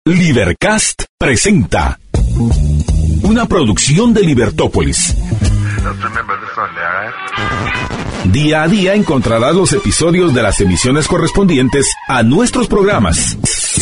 Libercast presenta una producción de Libertópolis. Día a día encontrarás los episodios de las emisiones correspondientes a nuestros programas.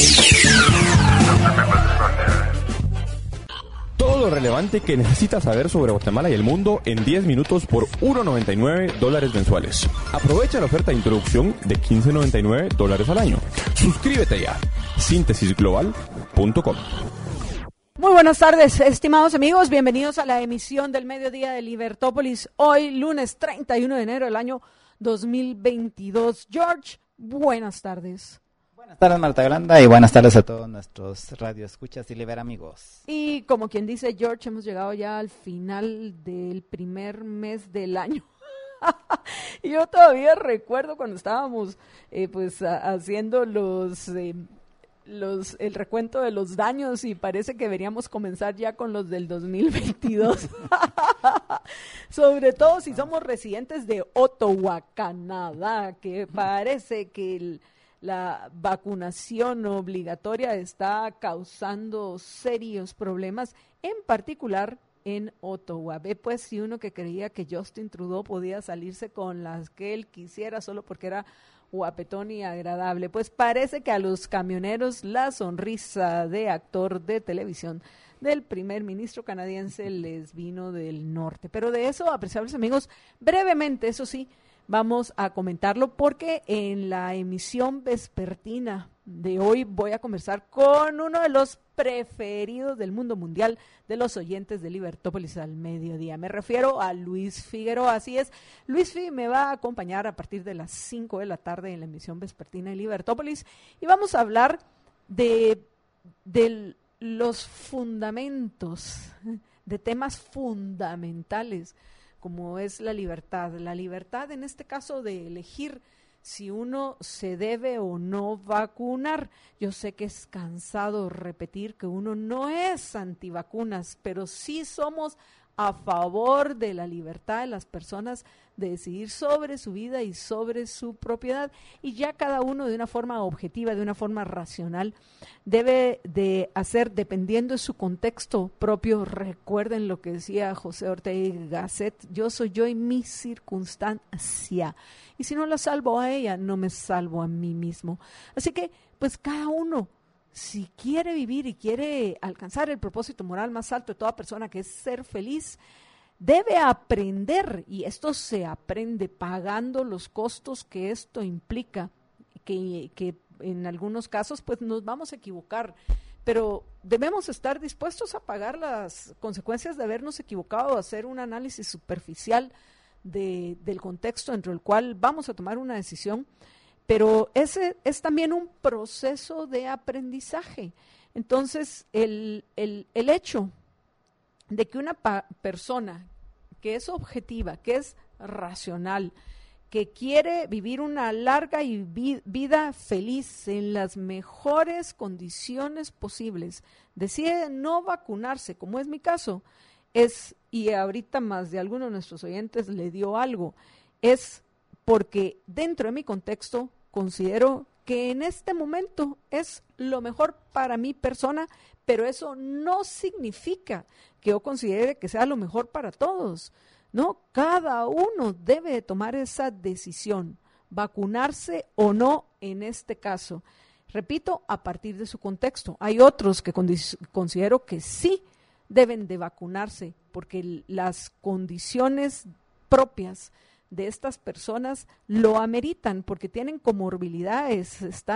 Todo lo relevante que necesitas saber sobre Guatemala y el mundo en 10 minutos por $1.99 mensuales. Aprovecha la oferta de introducción de $15.99 al año. Suscríbete ya. Síntesisglobal.com. Muy buenas tardes, estimados amigos. Bienvenidos a la emisión del mediodía de Libertópolis. Hoy, lunes 31 de enero del año 2022. George, buenas tardes. Buenas tardes, Marta Yolanda, y buenas tardes a todos nuestros radioescuchas y Liberamigos. Y como quien dice, George, hemos llegado ya al final del primer mes del año. Y yo todavía recuerdo cuando estábamos haciendo el recuento de los daños, y parece que deberíamos comenzar ya con los del 2022. Sobre todo si somos residentes de Ottawa, Canadá, que parece que la vacunación obligatoria está causando serios problemas, en particular en Ottawa. Ve pues, si uno que creía que Justin Trudeau podía salirse con las que él quisiera solo porque era guapetón y agradable, pues parece que a los camioneros la sonrisa de actor de televisión del primer ministro canadiense les vino del norte. Pero de eso, apreciables amigos, brevemente, eso sí, vamos a comentarlo porque en la emisión vespertina de hoy voy a conversar con uno de los preferidos del mundo mundial de los oyentes de Libertópolis al mediodía. Me refiero a Luis Figueroa. Así es, Luis Fi me va a acompañar a partir de las 5 de la tarde en la emisión vespertina de Libertópolis y vamos a hablar de los fundamentos, de temas fundamentales como es la libertad en este caso de elegir si uno se debe o no vacunar. Yo sé que es cansado repetir que uno no es antivacunas, pero sí somos a favor de la libertad de las personas de decidir sobre su vida y sobre su propiedad, y ya cada uno de una forma objetiva, de una forma racional, debe de hacer dependiendo de su contexto propio. Recuerden lo que decía José Ortega y Gasset: yo soy yo y mi circunstancia, y si no la salvo a ella, no me salvo a mí mismo. Así que, pues cada uno, si quiere vivir y quiere alcanzar el propósito moral más alto de toda persona, que es ser feliz, debe aprender, y esto se aprende pagando los costos que esto implica, que en algunos casos pues nos vamos a equivocar, pero debemos estar dispuestos a pagar las consecuencias de habernos equivocado, hacer un análisis superficial del contexto dentro del cual vamos a tomar una decisión. Pero ese es también un proceso de aprendizaje. Entonces, el hecho de que una persona que es objetiva, que es racional, que quiere vivir una larga y vida feliz en las mejores condiciones posibles, decide no vacunarse, como es mi caso, y ahorita más de alguno de nuestros oyentes le dio algo, es porque dentro de mi contexto considero que en este momento es lo mejor para mi persona, pero eso no significa que yo considere que sea lo mejor para todos. No, cada uno debe de tomar esa decisión, vacunarse o no en este caso. Repito, a partir de su contexto. Hay otros que considero que sí deben de vacunarse, porque las condiciones propias de estas personas lo ameritan, porque tienen comorbilidades,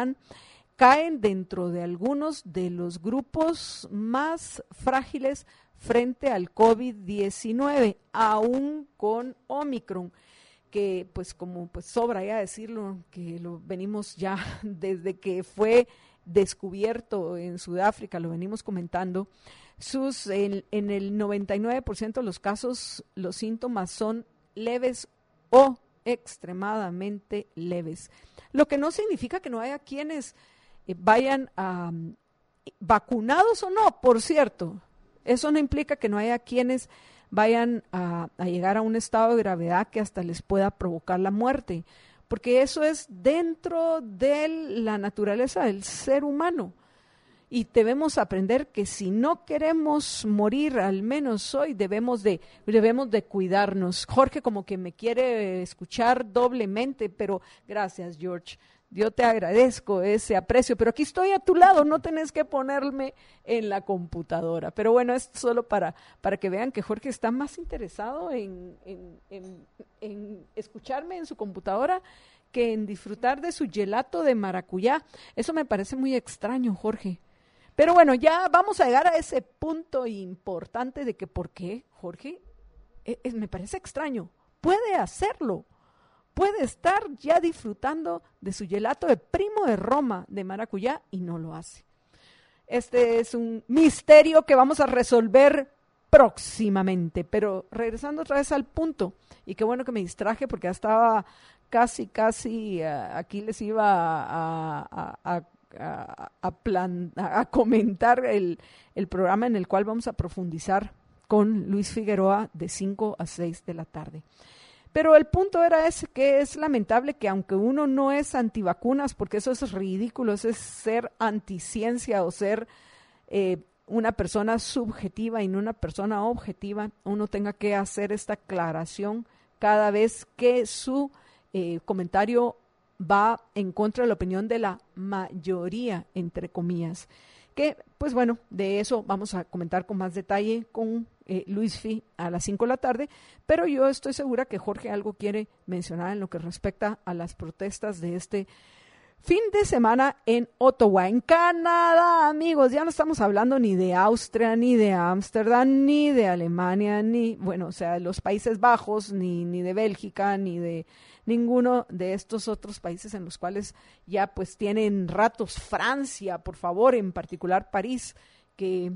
caen dentro de algunos de los grupos más frágiles frente al COVID-19, aún con Omicron, que pues como pues sobra ya decirlo, que lo venimos ya desde que fue descubierto en Sudáfrica, lo venimos comentando, en el 99% de los casos los síntomas son leves o extremadamente leves, lo que no significa que no haya quienes vayan vacunados o no, por cierto. Eso no implica que no haya quienes vayan a llegar a un estado de gravedad que hasta les pueda provocar la muerte, porque eso es dentro de la naturaleza del ser humano. y debemos aprender que si no queremos morir, al menos hoy, debemos de cuidarnos. Jorge como que me quiere escuchar doblemente, pero gracias, George. Yo te agradezco ese aprecio, pero aquí estoy a tu lado, no tenés que ponerme en la computadora. Pero bueno, es solo para que vean que Jorge está más interesado en escucharme en su computadora que en disfrutar de su gelato de maracuyá. Eso me parece muy extraño, Jorge. Pero bueno, ya vamos a llegar a ese punto importante de que ¿por qué, Jorge? Me parece extraño. Puede hacerlo. Puede estar ya disfrutando de su gelato de Primo de Roma de maracuyá y no lo hace. Este es un misterio que vamos a resolver próximamente. Pero regresando otra vez al punto, y qué bueno que me distraje porque ya estaba casi, aquí les iba a comentar el programa en el cual vamos a profundizar con Luis Figueroa de 5 a 6 de la tarde. Pero el punto era ese, que es lamentable que aunque uno no es antivacunas, porque eso es ridículo, eso es ser anticiencia o ser una persona subjetiva y no una persona objetiva, uno tenga que hacer esta aclaración cada vez que su comentario va en contra de la opinión de la mayoría, entre comillas. Que, pues bueno, de eso vamos a comentar con más detalle con Luis Fi a las 5 de la tarde, pero yo estoy segura que Jorge algo quiere mencionar en lo que respecta a las protestas de este fin de semana en Ottawa, en Canadá, amigos. Ya no estamos hablando ni de Austria, ni de Ámsterdam, ni de Alemania, ni, bueno, o sea, los Países Bajos, ni de Bélgica, ni de ninguno de estos otros países en los cuales ya pues tienen ratos. Francia, por favor, en particular París, que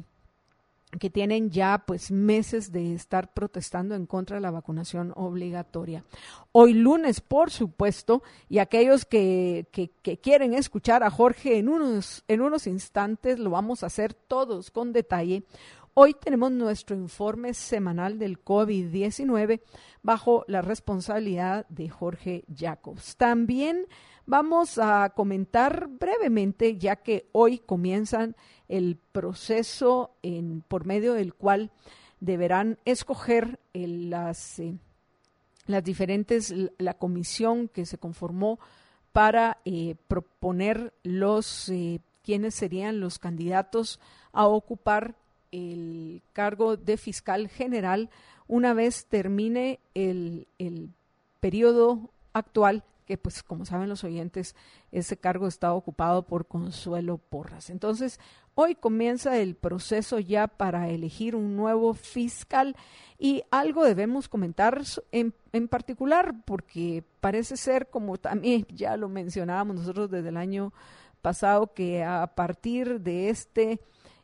tienen ya pues meses de estar protestando en contra de la vacunación obligatoria. Hoy lunes, por supuesto, y aquellos que quieren escuchar a Jorge en unos instantes, lo vamos a hacer todos con detalle. Hoy tenemos nuestro informe semanal del COVID-19 bajo la responsabilidad de Jorge Jacobs. También vamos a comentar brevemente, ya que hoy comienzan el proceso por medio del cual deberán escoger las diferentes, la comisión que se conformó para proponer quiénes serían los candidatos a ocupar el cargo de fiscal general una vez termine el periodo actual, que pues como saben los oyentes, ese cargo está ocupado por Consuelo Porras. Entonces, hoy comienza el proceso ya para elegir un nuevo fiscal y algo debemos comentar en particular, porque parece ser, como también ya lo mencionábamos nosotros desde el año pasado, que a partir de este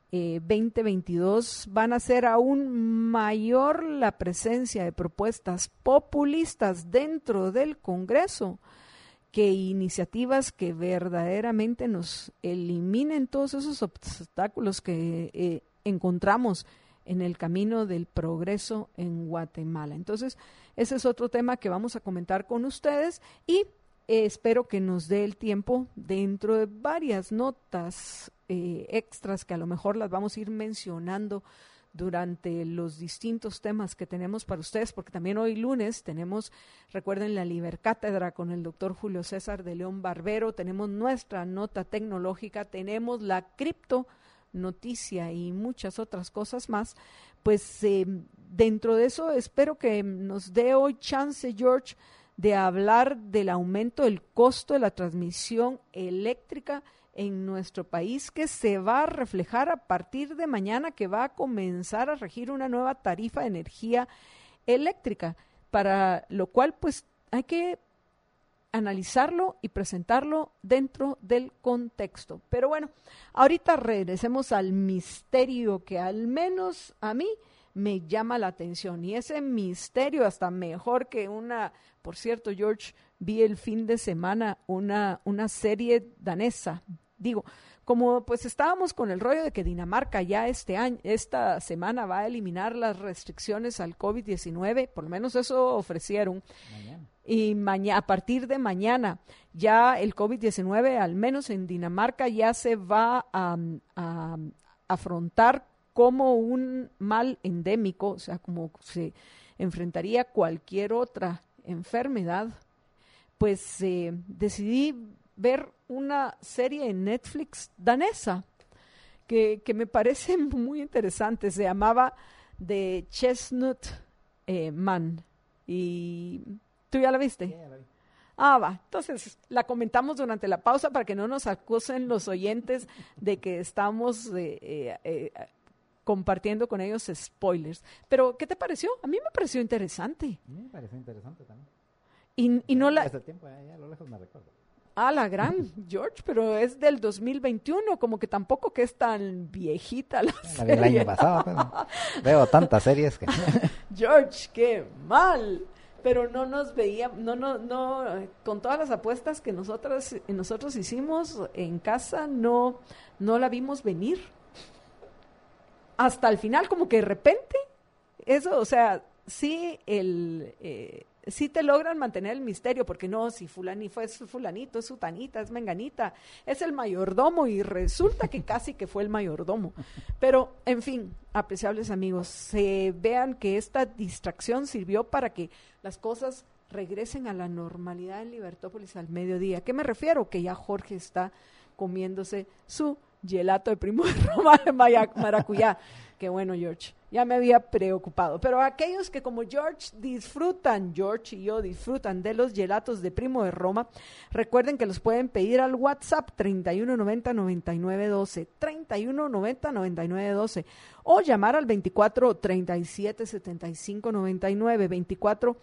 2022 van a ser aún mayor la presencia de propuestas populistas dentro del Congreso que iniciativas que verdaderamente nos eliminen todos esos obstáculos que encontramos en el camino del progreso en Guatemala. Entonces, ese es otro tema que vamos a comentar con ustedes y espero que nos dé el tiempo dentro de varias notas extras que a lo mejor las vamos a ir mencionando durante los distintos temas que tenemos para ustedes, porque también hoy lunes tenemos, recuerden, la Libercátedra con el doctor Julio César de León Barbero, tenemos nuestra nota tecnológica, tenemos la cripto noticia y muchas otras cosas más. Pues dentro de eso espero que nos dé hoy chance, George, de hablar del aumento del costo de la transmisión eléctrica en nuestro país, que se va a reflejar a partir de mañana, que va a comenzar a regir una nueva tarifa de energía eléctrica, para lo cual pues hay que analizarlo y presentarlo dentro del contexto. Pero bueno, ahorita regresemos al misterio que al menos a mí me llama la atención, y ese misterio hasta mejor que por cierto, George, vi el fin de semana una serie danesa. Digo, como pues estábamos con el rollo de que Dinamarca ya esta semana va a eliminar las restricciones al COVID-19, por lo menos eso ofrecieron. Y a partir de mañana ya el COVID-19, al menos en Dinamarca, ya se va a afrontar como un mal endémico, o sea, como se enfrentaría cualquier otra enfermedad. Pues decidí ver una serie en Netflix danesa que me parece muy interesante. Se llamaba The Chestnut Man. Y ¿tú ya la viste? Sí, ya la vi. Va. Entonces la comentamos durante la pausa para que no nos acusen los oyentes de que estamos compartiendo con ellos spoilers. Pero, ¿qué te pareció? A mí me pareció interesante. A mí me pareció interesante también. Y no la... Desde el tiempo, ya a lo lejos me recuerdo. La gran, George, pero es del 2021, como que tampoco que es tan viejita la La vi el serie. año pasado, pero veo tantas series que... George, qué mal. Pero no nos veíamos, no, con todas las apuestas que nosotros hicimos en casa, no la vimos venir. Hasta el final, como que de repente, eso, o sea, sí sí te logran mantener el misterio, porque no, si es fulanito, es sutanita, es menganita, es el mayordomo, y resulta que casi que fue el mayordomo. Pero, en fin, apreciables amigos, vean que esta distracción sirvió para que las cosas regresen a la normalidad en Libertópolis al mediodía. ¿A qué me refiero? Que ya Jorge está comiéndose su gelato de Primo de Roma de maracuyá. Qué bueno, George, ya me había preocupado. Pero aquellos que como George y yo disfrutan de los gelatos de Primo de Roma, recuerden que los pueden pedir al WhatsApp 3190-9912, 3190-9912, o llamar al 24-37-75-99,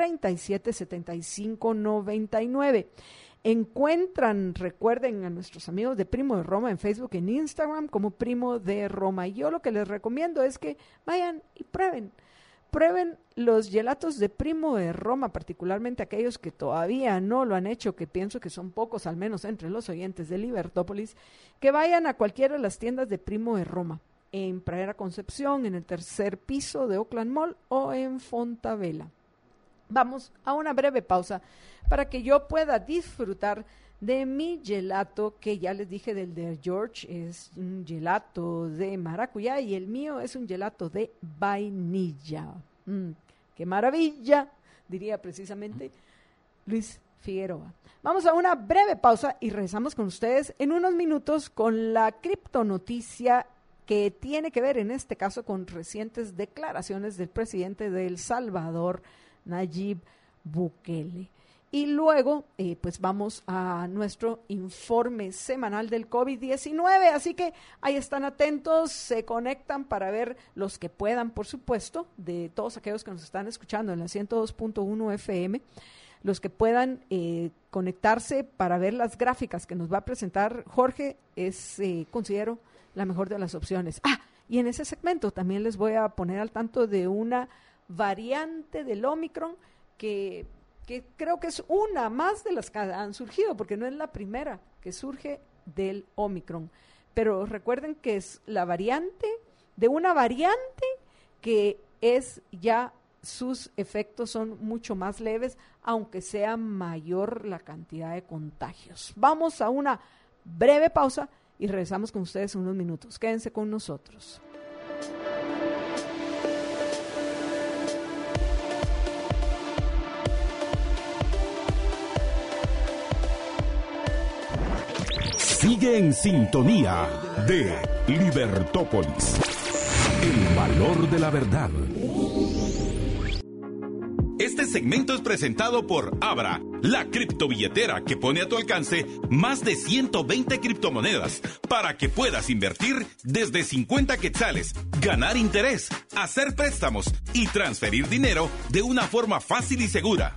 24-37-75-99. Recuerden a nuestros amigos de Primo de Roma en Facebook, en Instagram como Primo de Roma. Y yo lo que les recomiendo es que vayan y prueben los gelatos de Primo de Roma, particularmente aquellos que todavía no lo han hecho, que pienso que son pocos, al menos entre los oyentes de Libertópolis, que vayan a cualquiera de las tiendas de Primo de Roma, en Pradera Concepción, en el tercer piso de Oakland Mall o en Fontavela. Vamos a una breve pausa para que yo pueda disfrutar de mi gelato, que ya les dije del de George, es un gelato de maracuyá, y el mío es un gelato de vainilla. ¡Qué maravilla!, diría precisamente Luis Figueroa. Vamos a una breve pausa y regresamos con ustedes en unos minutos con la criptonoticia que tiene que ver en este caso con recientes declaraciones del presidente de El Salvador, Nayib Bukele. Y luego, pues vamos a nuestro informe semanal del COVID-19, así que ahí están atentos, se conectan para ver los que puedan, por supuesto, de todos aquellos que nos están escuchando en la 102.1 FM, los que puedan conectarse para ver las gráficas que nos va a presentar Jorge, es, considero, la mejor de las opciones. Y en ese segmento también les voy a poner al tanto de una variante del Omicron que creo que es una más de las que han surgido, porque no es la primera que surge del Omicron, pero recuerden que es la variante de una variante que es ya, sus efectos son mucho más leves, aunque sea mayor la cantidad de contagios. Vamos a una breve pausa y regresamos con ustedes en unos minutos. Quédense con nosotros. Sigue en sintonía de Libertópolis. El valor de la verdad. Este segmento es presentado por Abra, la criptobilletera que pone a tu alcance más de 120 criptomonedas para que puedas invertir desde 50 quetzales, ganar interés, hacer préstamos y transferir dinero de una forma fácil y segura.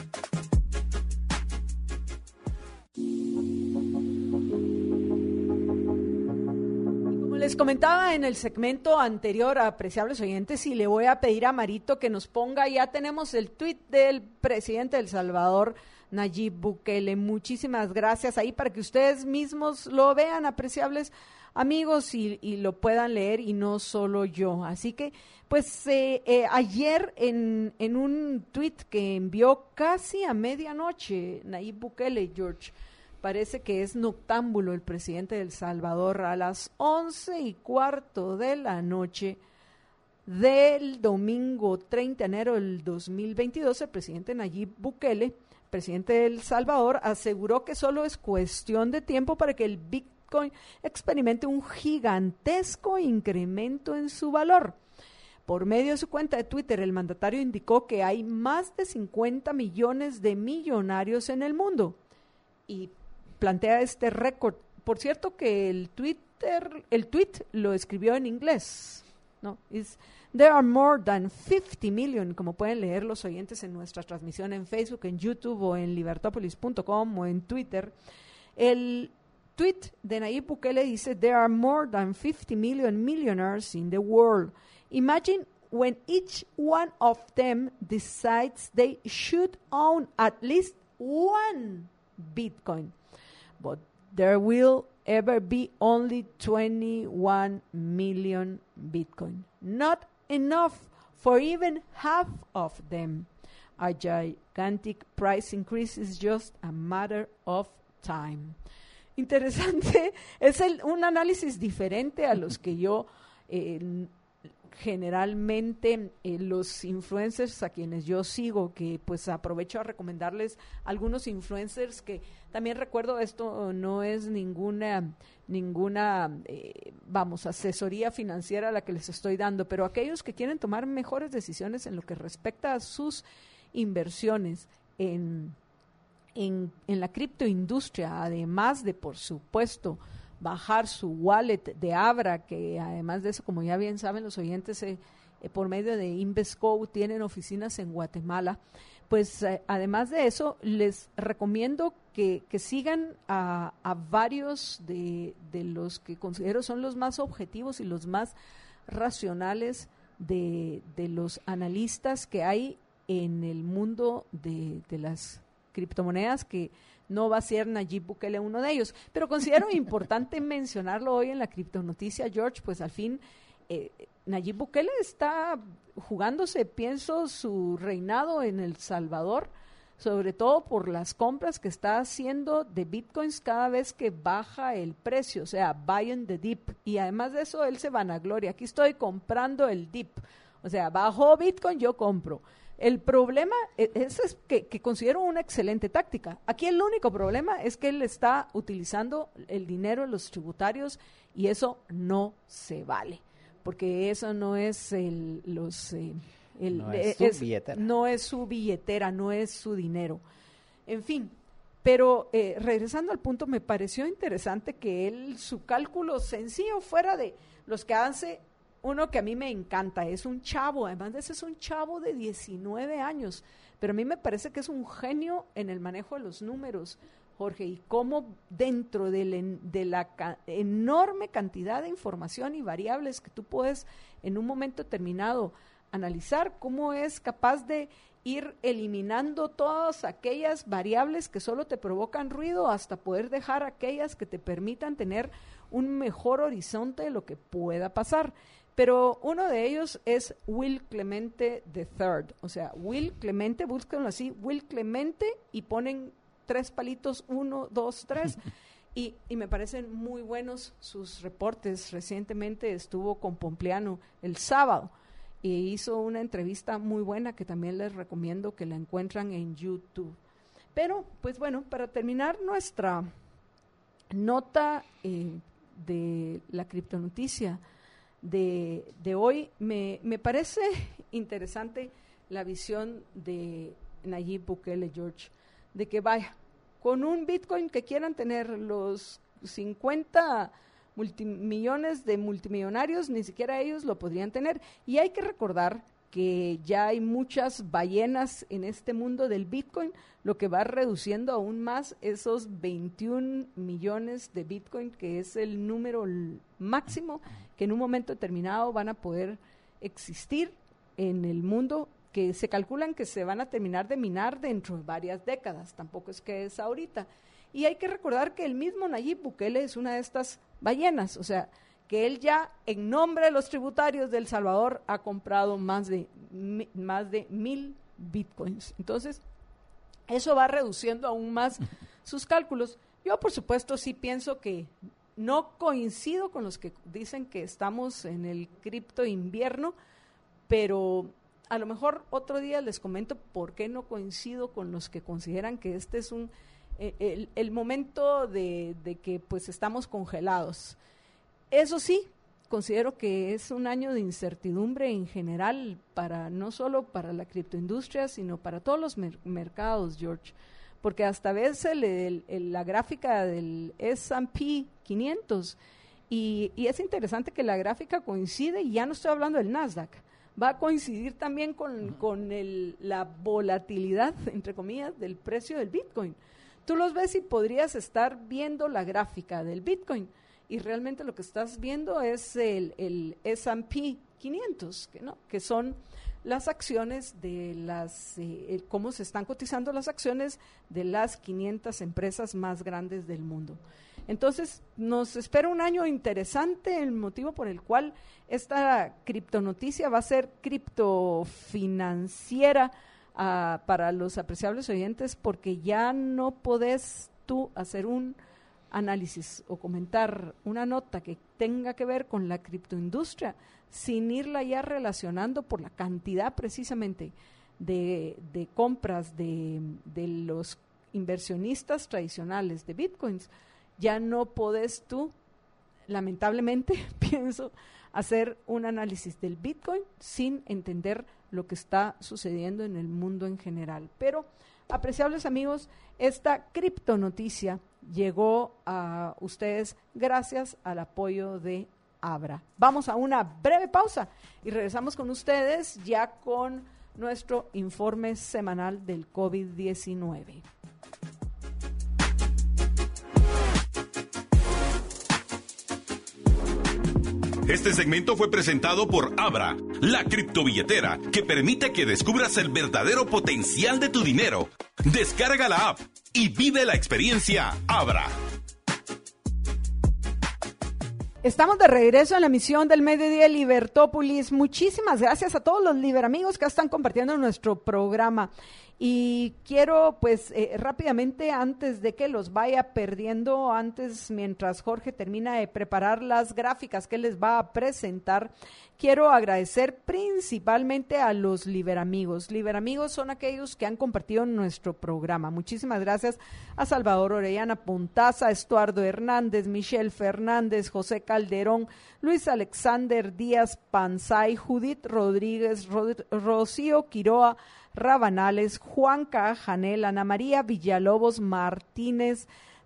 Les comentaba en el segmento anterior, apreciables oyentes, y le voy a pedir a Marito que nos ponga, ya tenemos el tuit del presidente de El Salvador, Nayib Bukele. Muchísimas gracias ahí para que ustedes mismos lo vean, apreciables amigos y lo puedan leer y no solo yo. Así que, pues ayer en un tweet que envió casi a medianoche Nayib Bukele, George, parece que es noctámbulo el presidente de El Salvador, a las 11:15 de la noche del domingo 30 de enero del 2022, el presidente Nayib Bukele, presidente de El Salvador, aseguró que solo es cuestión de tiempo para que el Bitcoin experimente un gigantesco incremento en su valor. Por medio de su cuenta de Twitter, el mandatario indicó que hay más de 50 millones de millonarios en el mundo y plantea este récord. Por cierto que el tweet lo escribió en inglés, ¿no? There are more than 50 million, como pueden leer los oyentes en nuestra transmisión en Facebook, en YouTube o en libertopolis.com o en Twitter. El tweet de Nayib Bukele dice, there are more than 50 million millionaires in the world. Imagine when each one of them decides they should own at least one Bitcoin. But there will ever be only 21 million Bitcoin. Not enough for even half of them. A gigantic price increase is just a matter of time. Interesante, es un análisis diferente a los que yo generalmente los influencers a quienes yo sigo, que pues aprovecho a recomendarles algunos influencers que también recuerdo, esto no es ninguna asesoría financiera a la que les estoy dando, pero aquellos que quieren tomar mejores decisiones en lo que respecta a sus inversiones en la criptoindustria, además de, por supuesto, bajar su wallet de Abra, que además de eso, como ya bien saben los oyentes, por medio de Invesco tienen oficinas en Guatemala, pues además de eso, les recomiendo que sigan a varios de los que considero son los más objetivos y los más racionales de los analistas que hay en el mundo de las criptomonedas, que no va a ser Nayib Bukele uno de ellos, pero considero importante mencionarlo hoy en la criptonoticia, George, pues al fin Nayib Bukele está jugándose, pienso, su reinado en El Salvador, sobre todo por las compras que está haciendo de bitcoins cada vez que baja el precio, o sea, buying the dip, y además de eso él se vanagloria, aquí estoy comprando el dip, o sea, bajó Bitcoin, yo compro. El problema es que considero una excelente táctica. Aquí el único problema es que él está utilizando el dinero de los tributarios y eso no se vale, porque eso no es no es su billetera, no es su dinero. En fin, pero regresando al punto, me pareció interesante que su cálculo sencillo fuera de los que hace uno que a mí me encanta, es un chavo, además de eso es un chavo de 19 años, pero a mí me parece que es un genio en el manejo de los números, Jorge, y cómo dentro de la enorme cantidad de información y variables que tú puedes en un momento determinado analizar, cómo es capaz de ir eliminando todas aquellas variables que solo te provocan ruido hasta poder dejar aquellas que te permitan tener un mejor horizonte de lo que pueda pasar. Pero uno de ellos es Will Clemente III, o sea, Will Clemente, búsquenlo así, Will Clemente, y ponen 3 palitos, 1, 2, 3, y me parecen muy buenos sus reportes. Recientemente estuvo con Pompliano el sábado y hizo una entrevista muy buena que también les recomiendo que la encuentran en YouTube. Pero, pues bueno, para terminar nuestra nota de la criptonoticia de hoy, me parece interesante la visión de Nayib Bukele, George, de que vaya, con un Bitcoin que quieran tener los 50 millones de multimillonarios, ni siquiera ellos lo podrían tener. Y hay que recordar que ya hay muchas ballenas en este mundo del Bitcoin, lo que va reduciendo aún más esos 21 millones de Bitcoin, que es el número máximo que en un momento determinado van a poder existir en el mundo, que se calculan que se van a terminar de minar dentro de varias décadas, tampoco es que es ahorita. Y hay que recordar que el mismo Nayib Bukele es una de estas ballenas, o sea, que él ya en nombre de los tributarios de El Salvador ha comprado más de 1,000 bitcoins. Entonces, eso va reduciendo aún más sus cálculos. Yo, por supuesto, sí pienso que no coincido con los que dicen que estamos en el cripto invierno, pero a lo mejor otro día les comento por qué no coincido con los que consideran que este es el momento de que pues estamos congelados. Eso sí, considero que es un año de incertidumbre en general, no solo para la criptoindustria, sino para todos los mercados, George, porque hasta ves la gráfica del S&P 500 y es interesante que la gráfica coincide, y ya no estoy hablando del Nasdaq, va a coincidir también con la volatilidad, entre comillas, del precio del Bitcoin. Tú los ves y podrías estar viendo la gráfica del Bitcoin, y realmente lo que estás viendo es el S&P 500, que son las acciones de cómo se están cotizando las acciones de las 500 empresas más grandes del mundo. Entonces, nos espera un año interesante, el motivo por el cual esta criptonoticia va a ser criptofinanciera para los apreciables oyentes, porque ya no podés tú hacer un análisis o comentar una nota que tenga que ver con la criptoindustria sin irla ya relacionando por la cantidad precisamente de compras de los inversionistas tradicionales de bitcoins. Ya no podés tú, lamentablemente, pienso, hacer un análisis del Bitcoin sin entender lo que está sucediendo en el mundo en general. Pero, apreciables amigos, esta criptonoticia llegó a ustedes gracias al apoyo de Abra. Vamos a una breve pausa y regresamos con ustedes ya con nuestro informe semanal del COVID-19. Este segmento fue presentado por Abra, la criptobilletera que permite que descubras el verdadero potencial de tu dinero. Descarga la app y vive la experiencia Abra. Estamos de regreso en la emisión del Mediodía Libertópolis. Muchísimas gracias a todos los liberamigos que están compartiendo nuestro programa. Y quiero, pues, rápidamente, antes de que los vaya perdiendo, mientras Jorge termina de preparar las gráficas que les va a presentar, quiero agradecer principalmente a los liberamigos. Liberamigos son aquellos que han compartido nuestro programa. Muchísimas gracias a Salvador Orellana Pontaza, a Estuardo Hernández, Michelle Fernández, José Calderón, Luis Alexander Díaz Panzay, Judith Rodríguez, Rocío Quiroa Rabanales, Juanca Janel, Ana María Villalobos Martínez.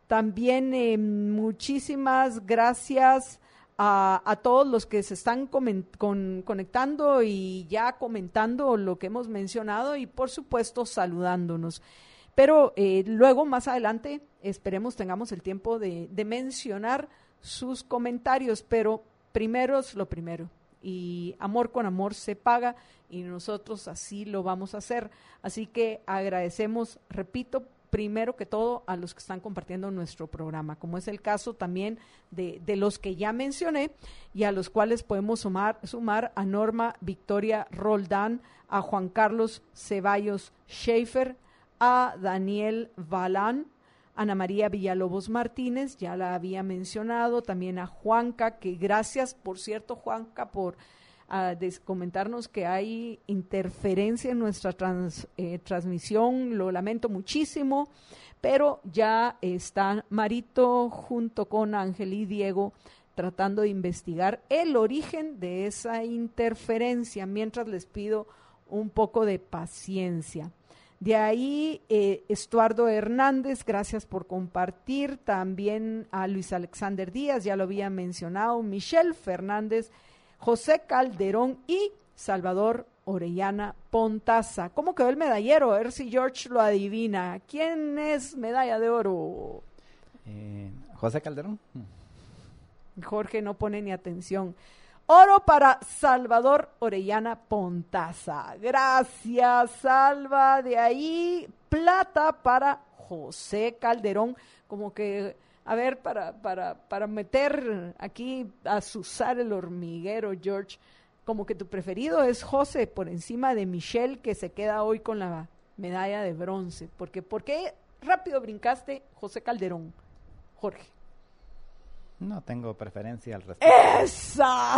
También muchísimas gracias a todos los que se están conectando y ya comentando lo que hemos mencionado y por supuesto saludándonos. Pero luego, más adelante, esperemos tengamos el tiempo de mencionar sus comentarios, pero primero es lo primero. Y amor con amor se paga y nosotros así lo vamos a hacer. Así que agradecemos, repito, primero que todo a los que están compartiendo nuestro programa, como es el caso también de los que ya mencioné y a los cuales podemos sumar a Norma Victoria Roldán, a Juan Carlos Ceballos Schaefer, a Daniel Balán, Ana María Villalobos Martínez, ya la había mencionado, también a Juanca, que gracias, por cierto, Juanca, por comentarnos que hay interferencia en nuestra transmisión, lo lamento muchísimo, pero ya está Marito junto con Ángel y Diego tratando de investigar el origen de esa interferencia, mientras les pido un poco de paciencia. De ahí, Estuardo Hernández, gracias por compartir. También a Luis Alexander Díaz, ya lo había mencionado. Michelle Fernández, José Calderón y Salvador Orellana Pontaza. ¿Cómo quedó el medallero? A ver si George lo adivina. ¿Quién es medalla de oro? José Calderón. Jorge no pone ni atención. Oro para Salvador Orellana Pontaza. Gracias, Salva. De ahí, plata para José Calderón. Como que A ver, para meter aquí, azuzar el hormiguero, George, como que tu preferido es José por encima de Michelle, que se queda hoy con la medalla de bronce. ¿Por qué rápido brincaste José Calderón, Jorge? No tengo preferencia al respecto. ¡Esa!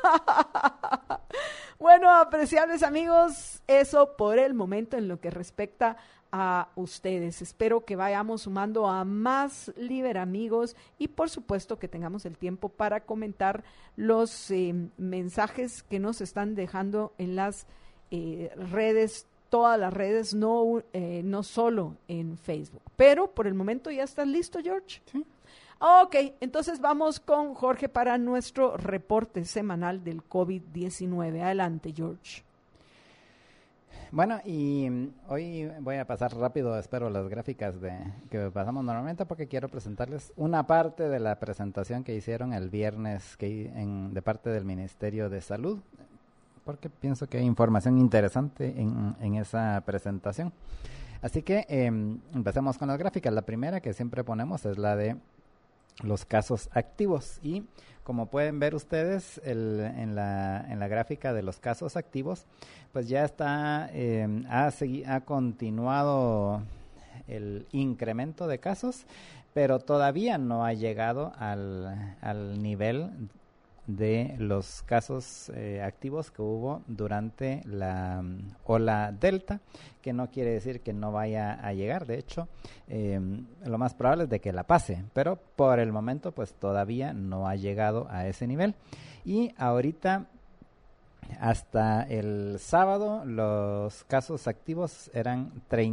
Bueno, apreciables amigos, eso por el momento en lo que respecta a ustedes. Espero que vayamos sumando a más Liberamigos y por supuesto que tengamos el tiempo para comentar los mensajes que nos están dejando en las redes, todas las redes, no solo en Facebook. Pero por el momento ya estás listo, George. Sí. Ok, entonces vamos con Jorge para nuestro reporte semanal del COVID-19. Adelante, George. Bueno, y hoy voy a pasar rápido, espero, las gráficas que pasamos normalmente, porque quiero presentarles una parte de la presentación que hicieron el viernes de parte del Ministerio de Salud, porque pienso que hay información interesante en esa presentación. Así que empecemos con las gráficas. La primera que siempre ponemos es la de los casos activos, y como pueden ver ustedes en la gráfica de los casos activos, pues ya está, ha continuado el incremento de casos, pero todavía no ha llegado al nivel de los casos activos que hubo durante la ola Delta, que no quiere decir que no vaya a llegar. De hecho, lo más probable es de que la pase, pero por el momento pues todavía no ha llegado a ese nivel. Y ahorita, hasta el sábado, los casos activos eran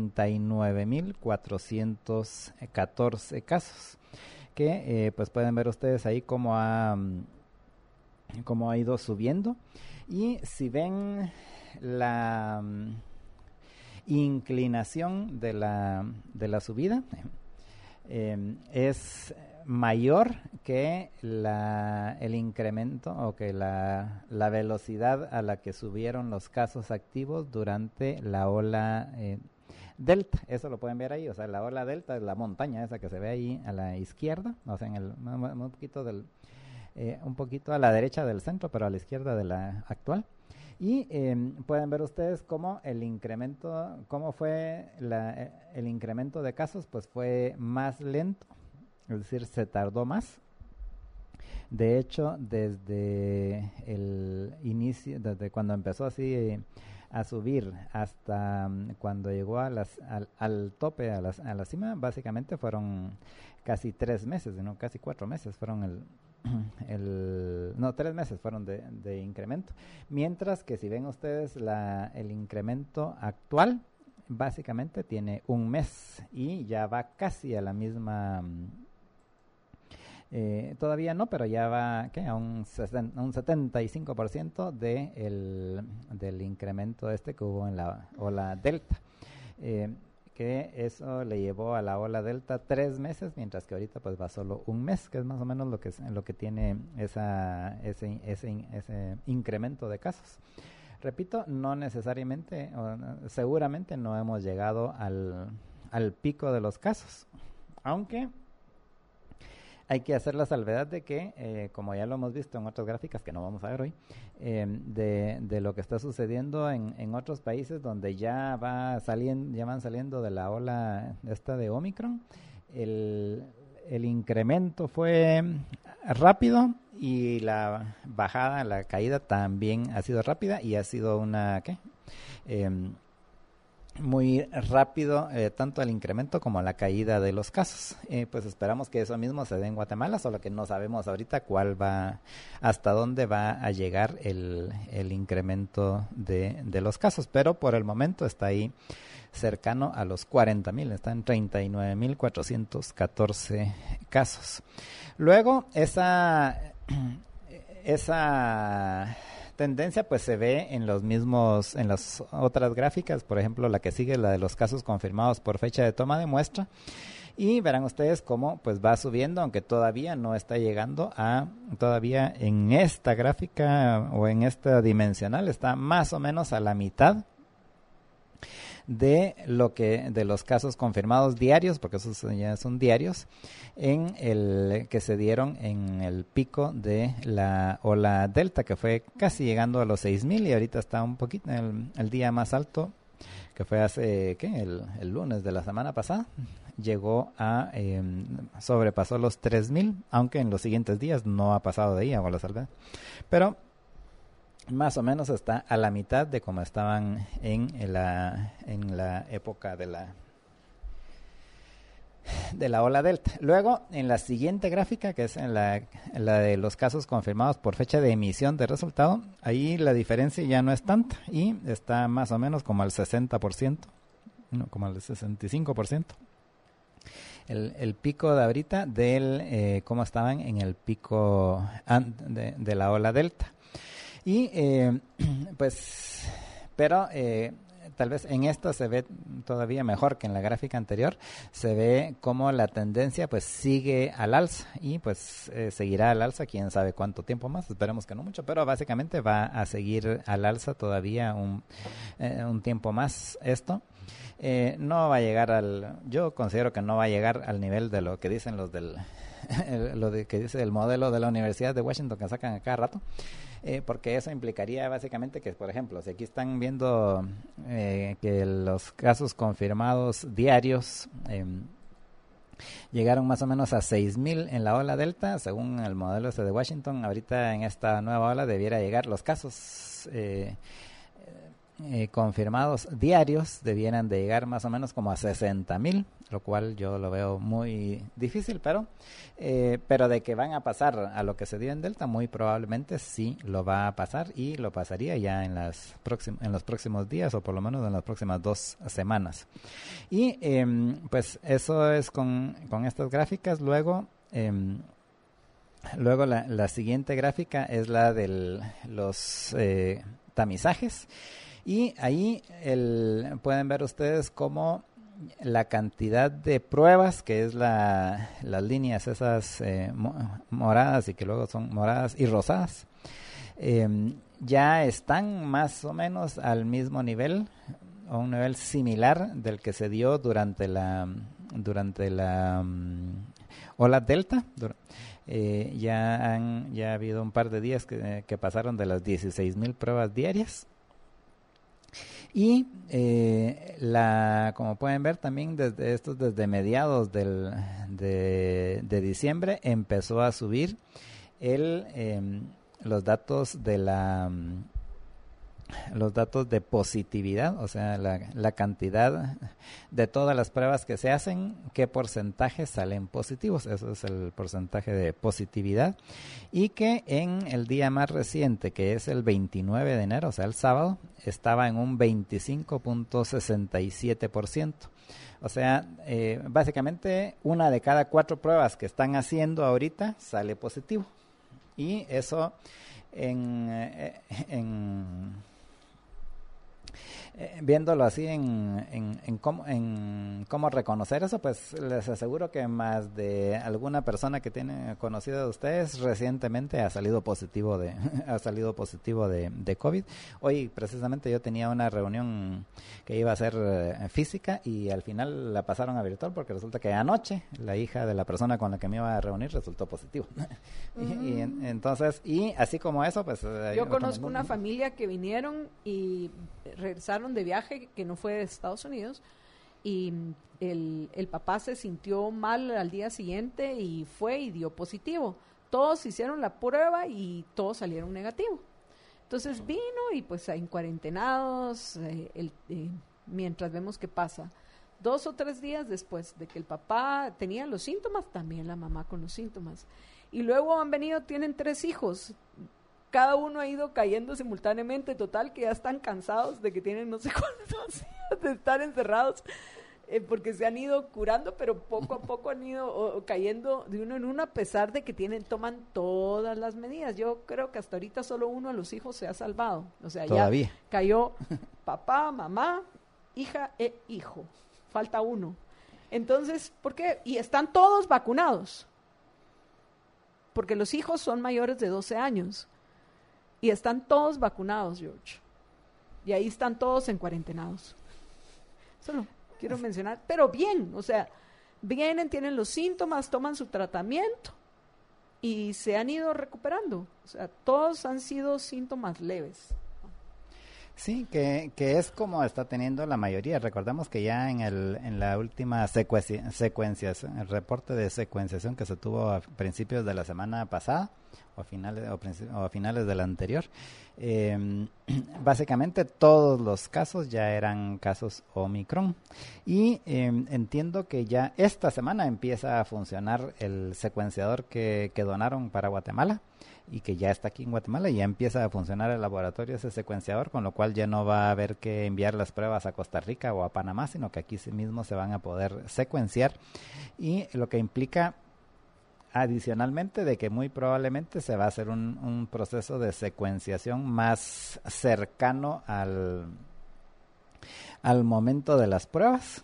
39,414 casos, que pues pueden ver ustedes ahí cómo ha ido subiendo. Y si ven la inclinación de la subida, es mayor que el incremento, o que la velocidad a la que subieron los casos activos durante la ola Delta. Eso lo pueden ver ahí, o sea, la ola Delta es la montaña esa que se ve ahí a la izquierda, o sea, un poquito a la derecha del centro, pero a la izquierda de la actual. Y pueden ver ustedes cómo el incremento de casos pues fue más lento, es decir, se tardó más. De hecho, desde el inicio, desde cuando empezó así a subir hasta cuando llegó al tope, a la cima, básicamente fueron casi 3 meses, ¿no? Casi 4 meses fueron 3 meses fueron de incremento. Mientras que si ven ustedes el incremento actual, básicamente tiene 1 mes y ya va casi a la misma, todavía no, pero ya va a un 75% del incremento que hubo en la ola Delta. Que eso le llevó a la ola Delta 3 meses, mientras que ahorita pues va solo 1 mes, que es más o menos lo que tiene ese incremento de casos. Repito, no necesariamente, seguramente no hemos llegado al pico de los casos, aunque hay que hacer la salvedad de que, como ya lo hemos visto en otras gráficas que no vamos a ver hoy, de lo que está sucediendo en otros países donde ya van saliendo de la ola esta de Omicron. El incremento fue rápido y la caída también ha sido rápida, y ha sido muy rápido, tanto el incremento como la caída de los casos. Pues esperamos que eso mismo se dé en Guatemala, solo que no sabemos ahorita hasta dónde va a llegar el incremento de los casos, pero por el momento está ahí cercano a los 40,000, está en 39,414 casos. Luego, esa tendencia pues se ve en las otras gráficas. Por ejemplo, la que sigue, la de los casos confirmados por fecha de toma de muestra, y verán ustedes cómo pues va subiendo, aunque todavía no está llegando todavía en esta gráfica o en esta dimensional está más o menos a la mitad de los casos confirmados diarios, porque esos ya son diarios, que se dieron en el pico de la ola Delta, que fue casi llegando a los 6,000 y ahorita está un poquito el día más alto, que fue hace, el lunes de la semana pasada, llegó a, sobrepasó los 3,000, aunque en los siguientes días no ha pasado de ahí, hago la salvedad. Pero más o menos está a la mitad de como estaban en la época de la ola Delta. Luego, en la siguiente gráfica, que es en la de los casos confirmados por fecha de emisión de resultado, ahí la diferencia ya no es tanta y está más o menos como al 60%, no, como al 65%. El pico de ahorita cómo estaban en el pico de la ola Delta. Y pues, pero tal vez en esta se ve todavía mejor que en la gráfica anterior, se ve como la tendencia pues sigue al alza y pues seguirá al alza, quién sabe cuánto tiempo más, esperemos que no mucho, pero básicamente va a seguir al alza todavía un tiempo más esto. No va a llegar yo considero que no va a llegar al nivel de lo que dicen los que dice el modelo de la Universidad de Washington que sacan a cada rato, porque eso implicaría básicamente que, por ejemplo, si aquí están viendo que los casos confirmados diarios llegaron más o menos a 6,000 en la ola Delta, según el modelo de Washington, ahorita en esta nueva ola debiera llegar los casos confirmados diarios debieran de llegar más o menos como a 60,000, lo cual yo lo veo muy difícil, pero de que van a pasar a lo que se dio en Delta, muy probablemente sí lo va a pasar y lo pasaría ya en los próximos días o por lo menos en las próximas 2 semanas. Y pues eso es con estas gráficas. Luego la siguiente gráfica es la de los tamizajes. Y ahí pueden ver ustedes cómo la cantidad de pruebas, que es las líneas esas moradas y que luego son moradas y rosadas, ya están más o menos al mismo nivel o un nivel similar del que se dio durante la ola Delta. Ya ha habido un par de días que pasaron de las 16,000 pruebas diarias. Y como pueden ver también desde mediados de diciembre empezó a subir los datos de positividad, o sea, la cantidad de todas las pruebas que se hacen, qué porcentaje salen positivos, eso es el porcentaje de positividad, y que en el día más reciente, que es el 29 de enero, o sea, el sábado, estaba en un 25.67%. O sea, básicamente 1 de cada 4 pruebas que están haciendo ahorita sale positivo. Y eso viéndolo así en cómo reconocer eso, pues les aseguro que más de alguna persona que tiene conocido de ustedes recientemente ha salido positivo de COVID. Hoy precisamente yo tenía una reunión que iba a ser física y al final la pasaron a virtual porque resulta que anoche la hija de la persona con la que me iba a reunir resultó positivo. Y entonces, y así como eso, pues yo conozco una familia que vinieron y regresaron de viaje que no fue de Estados Unidos y el papá se sintió mal al día siguiente y fue y dio positivo. Todos hicieron la prueba y todos salieron negativos. Entonces vino y pues en cuarentenados, mientras vemos qué pasa. 2 o 3 días después de que el papá tenía los síntomas, también la mamá con los síntomas. Y luego tienen 3 hijos. Cada uno ha ido cayendo simultáneamente, total que ya están cansados de que tienen no sé cuántos días de estar encerrados, porque se han ido curando, pero poco a poco han ido cayendo de uno en uno, a pesar de que toman todas las medidas. Yo creo que hasta ahorita solo uno de los hijos se ha salvado. O sea, ¿todavía? Ya cayó papá, mamá, hija e hijo. Falta uno. Entonces, ¿por qué? Y están todos vacunados. Porque los hijos son mayores de 12 años. Y están todos vacunados, George. Y ahí están todos en cuarentenados. Solo quiero mencionar, pero bien, o sea, vienen, tienen los síntomas, toman su tratamiento y se han ido recuperando. O sea, todos han sido síntomas leves. Sí, que es como está teniendo la mayoría. Recordemos que ya en la última secuenciación, el reporte de secuenciación que se tuvo a principios de la semana pasada o a finales de la anterior, básicamente todos los casos ya eran casos Omicron. Y entiendo que ya esta semana empieza a funcionar el secuenciador que donaron para Guatemala, y que ya está aquí en Guatemala, y ya empieza a funcionar el laboratorio ese secuenciador, con lo cual ya no va a haber que enviar las pruebas a Costa Rica o a Panamá, sino que aquí mismo se van a poder secuenciar, y lo que implica adicionalmente de que muy probablemente se va a hacer un proceso de secuenciación más cercano al momento de las pruebas,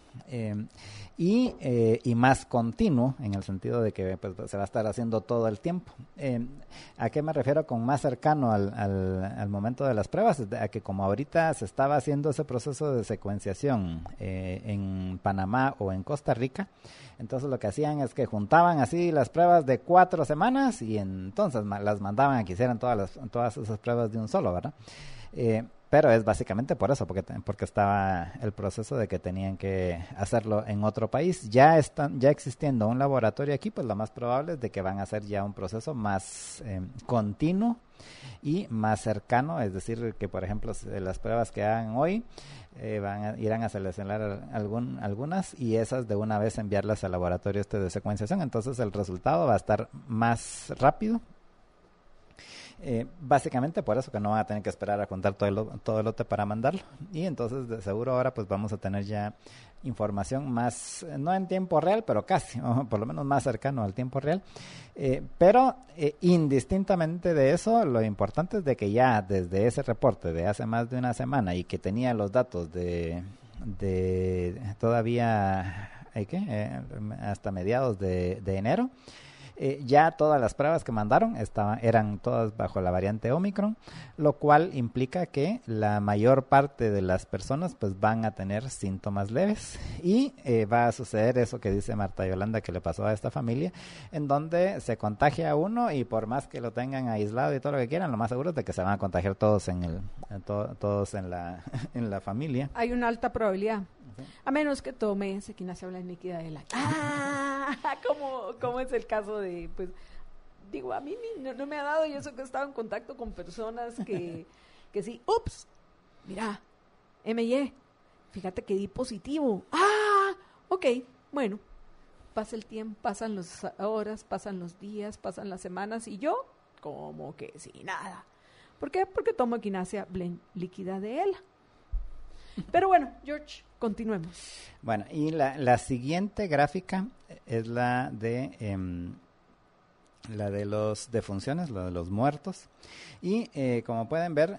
y más continuo, en el sentido de que pues, se va a estar haciendo todo el tiempo. ¿A qué me refiero con más cercano al momento de las pruebas? A que como ahorita se estaba haciendo ese proceso de secuenciación en Panamá o en Costa Rica, entonces lo que hacían es que juntaban así las pruebas de 4 semanas y entonces las mandaban a que hicieran todas esas pruebas de un solo, ¿verdad? Pero es básicamente por eso, porque estaba el proceso de que tenían que hacerlo en otro país. Ya existiendo un laboratorio aquí, pues lo más probable es de que van a hacer ya un proceso más continuo y más cercano, es decir, que por ejemplo las pruebas que hagan hoy irán a seleccionar algunas y esas de una vez enviarlas al laboratorio de secuenciación. Entonces el resultado va a estar más rápido. Básicamente por eso que no van a tener que esperar a contar todo el lote para mandarlo, y entonces de seguro ahora pues vamos a tener ya información más, no en tiempo real, pero casi, o por lo menos más cercano al tiempo real, pero indistintamente de eso, lo importante es de que ya desde ese reporte de hace más de una semana y que tenía los datos de todavía hasta mediados de enero, ya todas las pruebas que mandaron eran todas bajo la variante Omicron, lo cual implica que la mayor parte de las personas pues van a tener síntomas leves, y va a suceder eso que dice Marta Yolanda que le pasó a esta familia, en donde se contagia uno y por más que lo tengan aislado y todo lo que quieran, lo más seguro es de que se van a contagiar todos todos en la familia. Hay una alta probabilidad. A menos que tome Equinacia Blanquida de la... como es el caso de, pues, digo, a mí no me ha dado, y eso que he estado en contacto con personas que sí, ups, mira, MY, fíjate que di positivo. Ok, bueno, pasa el tiempo, pasan las horas, pasan los días, pasan las semanas, y yo, como que sí, nada. ¿Por qué? Porque tomo Equinacia líquida de ELA. Pero bueno, George, continuemos. Bueno, y la siguiente gráfica es la de los defunciones, la de los muertos. Y como pueden ver,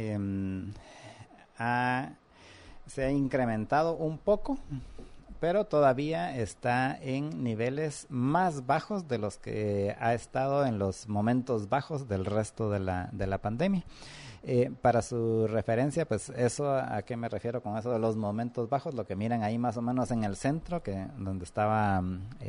se ha incrementado un poco, pero todavía está en niveles más bajos de los que ha estado en los momentos bajos del resto de la pandemia. Para su referencia, pues eso, ¿a qué me refiero con eso de los momentos bajos? Lo que miran ahí más o menos en el centro, donde estaba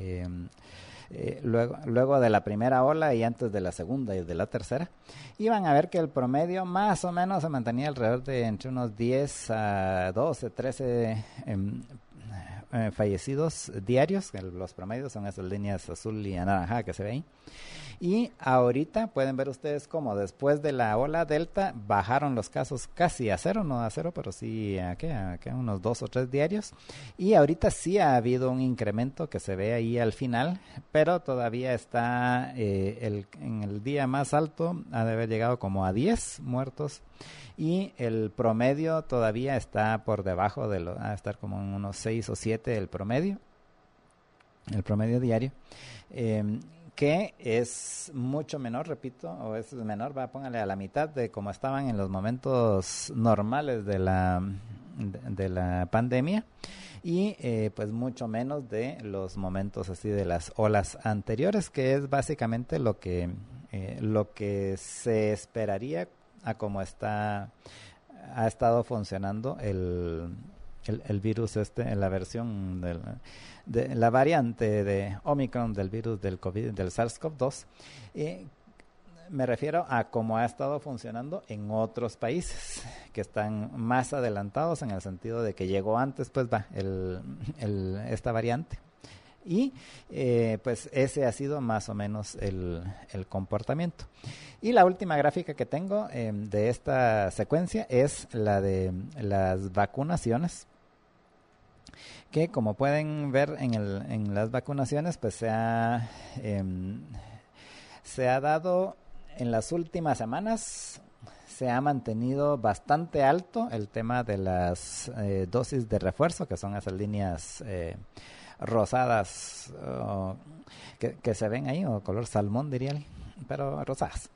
luego de la primera ola y antes de la segunda y de la tercera, y van a ver que el promedio más o menos se mantenía alrededor de entre unos 10 a 12, 13 fallecidos diarios. Los promedios son esas líneas azul y naranja que se ve ahí. Y ahorita pueden ver ustedes cómo después de la ola delta bajaron los casos casi a cero, no a cero, pero sí a unos 2 o 3 diarios. Y ahorita sí ha habido un incremento que se ve ahí al final, pero todavía está en el día más alto, ha de haber llegado como a 10 muertos. Y el promedio todavía está por debajo va a estar como en unos 6 o 7 el promedio diario, que es mucho menor, repito, o es menor, póngale a la mitad de como estaban en los momentos normales de la pandemia, y pues mucho menos de los momentos así de las olas anteriores, que es básicamente lo que se esperaría a cómo ha estado funcionando el el virus la versión de la variante de Omicron del virus del COVID, del SARS-CoV-2. Me refiero a cómo ha estado funcionando en otros países que están más adelantados en el sentido de que llegó antes, pues esta variante. Y pues ese ha sido más o menos el comportamiento. Y la última gráfica que tengo de esta secuencia es la de las vacunaciones, que como pueden ver en las vacunaciones, pues se ha dado en las últimas semanas, se ha mantenido bastante alto el tema de las dosis de refuerzo, que son esas líneas rosadas que se ven ahí, o color salmón diría él, pero rosadas.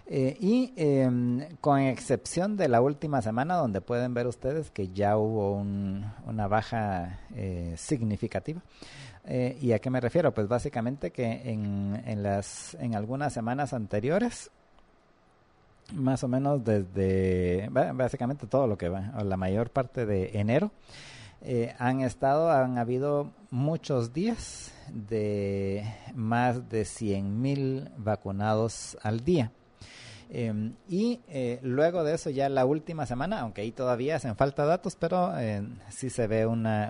Con excepción de la última semana, donde pueden ver ustedes que ya hubo una baja significativa. ¿Y a qué me refiero? Pues básicamente que en algunas semanas anteriores, más o menos desde básicamente todo lo que va, o la mayor parte de enero, han habido muchos días de más de 100,000 vacunados al día. Luego de eso, ya la última semana, aunque ahí todavía hacen falta datos, pero sí se ve una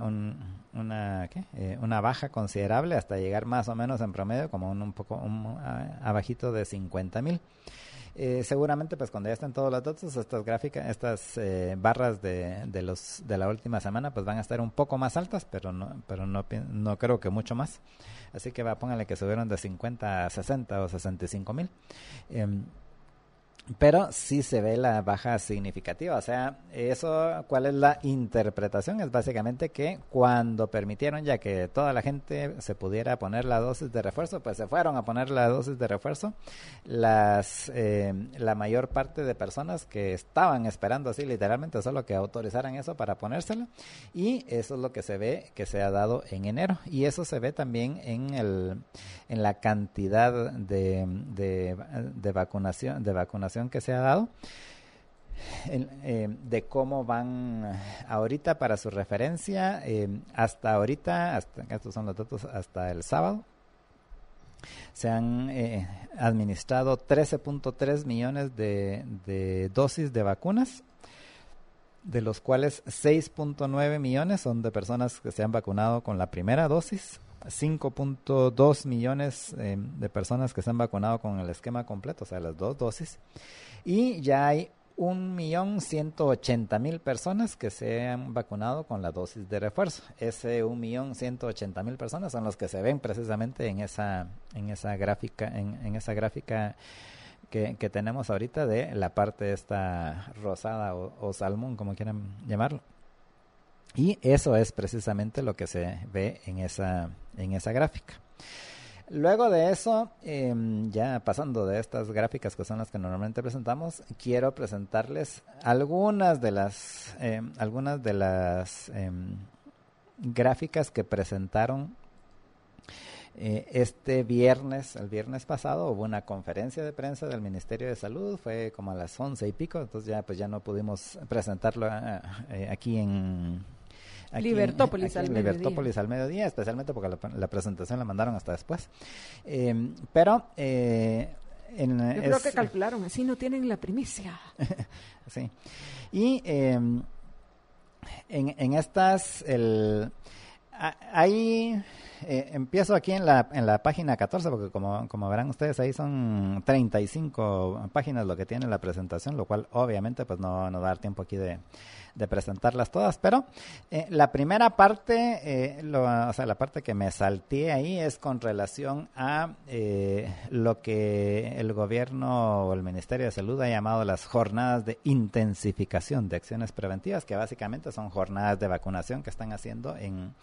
baja considerable hasta llegar más o menos en promedio como un poco abajito de 50,000. Seguramente pues cuando ya estén todos los datos, estas barras de la última semana pues van a estar un poco más altas, pero no creo que mucho más. Así que pónganle que subieron de 50 a 60 o 65,000. Pero sí se ve la baja significativa. O sea, ¿cuál es la interpretación? Es básicamente que cuando permitieron ya que toda la gente se pudiera poner la dosis de refuerzo, pues se fueron a poner la dosis de refuerzo. La mayor parte de personas que estaban esperando así literalmente solo que autorizaran eso para ponérsela. Y eso es lo que se ve que se ha dado en enero. Y eso se ve también en la cantidad de vacunación que se ha dado, de cómo van ahorita. Para su referencia, hasta ahorita, estos son los datos hasta el sábado, se han administrado 13.3 millones de dosis de vacunas, de los cuales 6.9 millones son de personas que se han vacunado con la primera dosis, 5.2 millones de personas que se han vacunado con el esquema completo, o sea, las dos dosis, y ya hay 1.180.000 personas que se han vacunado con la dosis de refuerzo. Ese 1.180.000 personas son los que se ven precisamente en esa gráfica, en esa gráfica que tenemos ahorita de la parte esta rosada o salmón, como quieran llamarlo. Y eso es precisamente lo que se ve en esa gráfica. Luego de eso, ya pasando de estas gráficas que son las que normalmente presentamos, quiero presentarles algunas de las gráficas que presentaron el viernes pasado. Hubo una conferencia de prensa del Ministerio de Salud, fue como a las 11 y pico, entonces ya no pudimos presentarlo aquí en Libertópolis al mediodía, especialmente porque la presentación la mandaron hasta después. Pero yo creo que calcularon, así no tienen la primicia. Sí. Y en estas, ahí empiezo aquí en la página 14, porque como verán ustedes, ahí son 35 páginas lo que tiene la presentación, lo cual obviamente pues no va a dar tiempo aquí de presentarlas todas, pero la primera parte, la parte que me salté ahí es con relación a lo que el gobierno o el Ministerio de Salud ha llamado las jornadas de intensificación de acciones preventivas, que básicamente son jornadas de vacunación que están haciendo en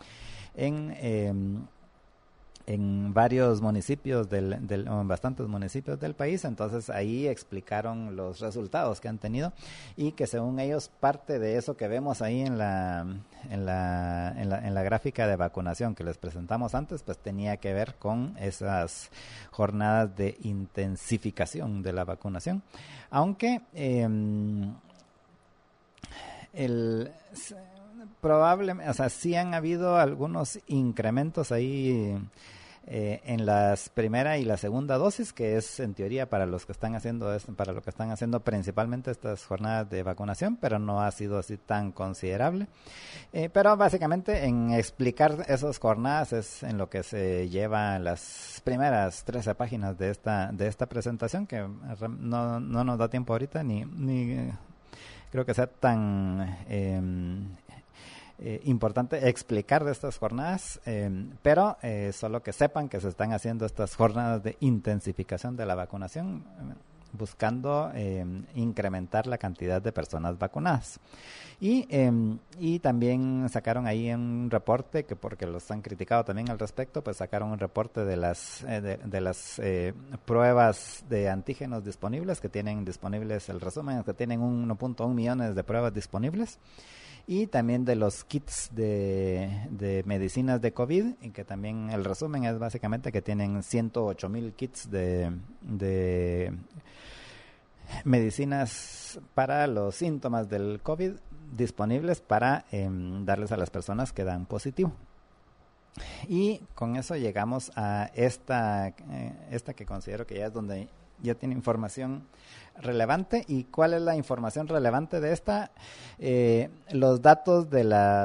varios municipios en bastantes municipios del país. Entonces ahí explicaron los resultados que han tenido y que según ellos parte de eso que vemos ahí en la gráfica de vacunación que les presentamos antes, pues tenía que ver con esas jornadas de intensificación de la vacunación, aunque probablemente, o sea, sí han habido algunos incrementos ahí en las primera y la segunda dosis, que es en teoría para los que están haciendo para lo que están haciendo principalmente estas jornadas de vacunación, pero no ha sido así tan considerable. Pero básicamente en explicar esas jornadas es en lo que se lleva las primeras 13 páginas de esta presentación, que no nos da tiempo ahorita ni creo que sea tan importante explicar de estas jornadas, pero solo que sepan que se están haciendo estas jornadas de intensificación de la vacunación, buscando incrementar la cantidad de personas vacunadas. Y también sacaron ahí un reporte, que porque los han criticado también al respecto, pues sacaron un reporte de las pruebas de antígenos disponibles, que tienen disponibles, el resumen es que tienen 1.1 millones de pruebas disponibles, y también de los kits de medicinas de COVID, y que también el resumen es básicamente que tienen 108,000 kits de medicinas para los síntomas del COVID disponibles para darles a las personas que dan positivo. Y con eso llegamos a esta que considero que ya es donde ya tiene información relevante. ¿Y cuál es la información relevante de esta? Los datos de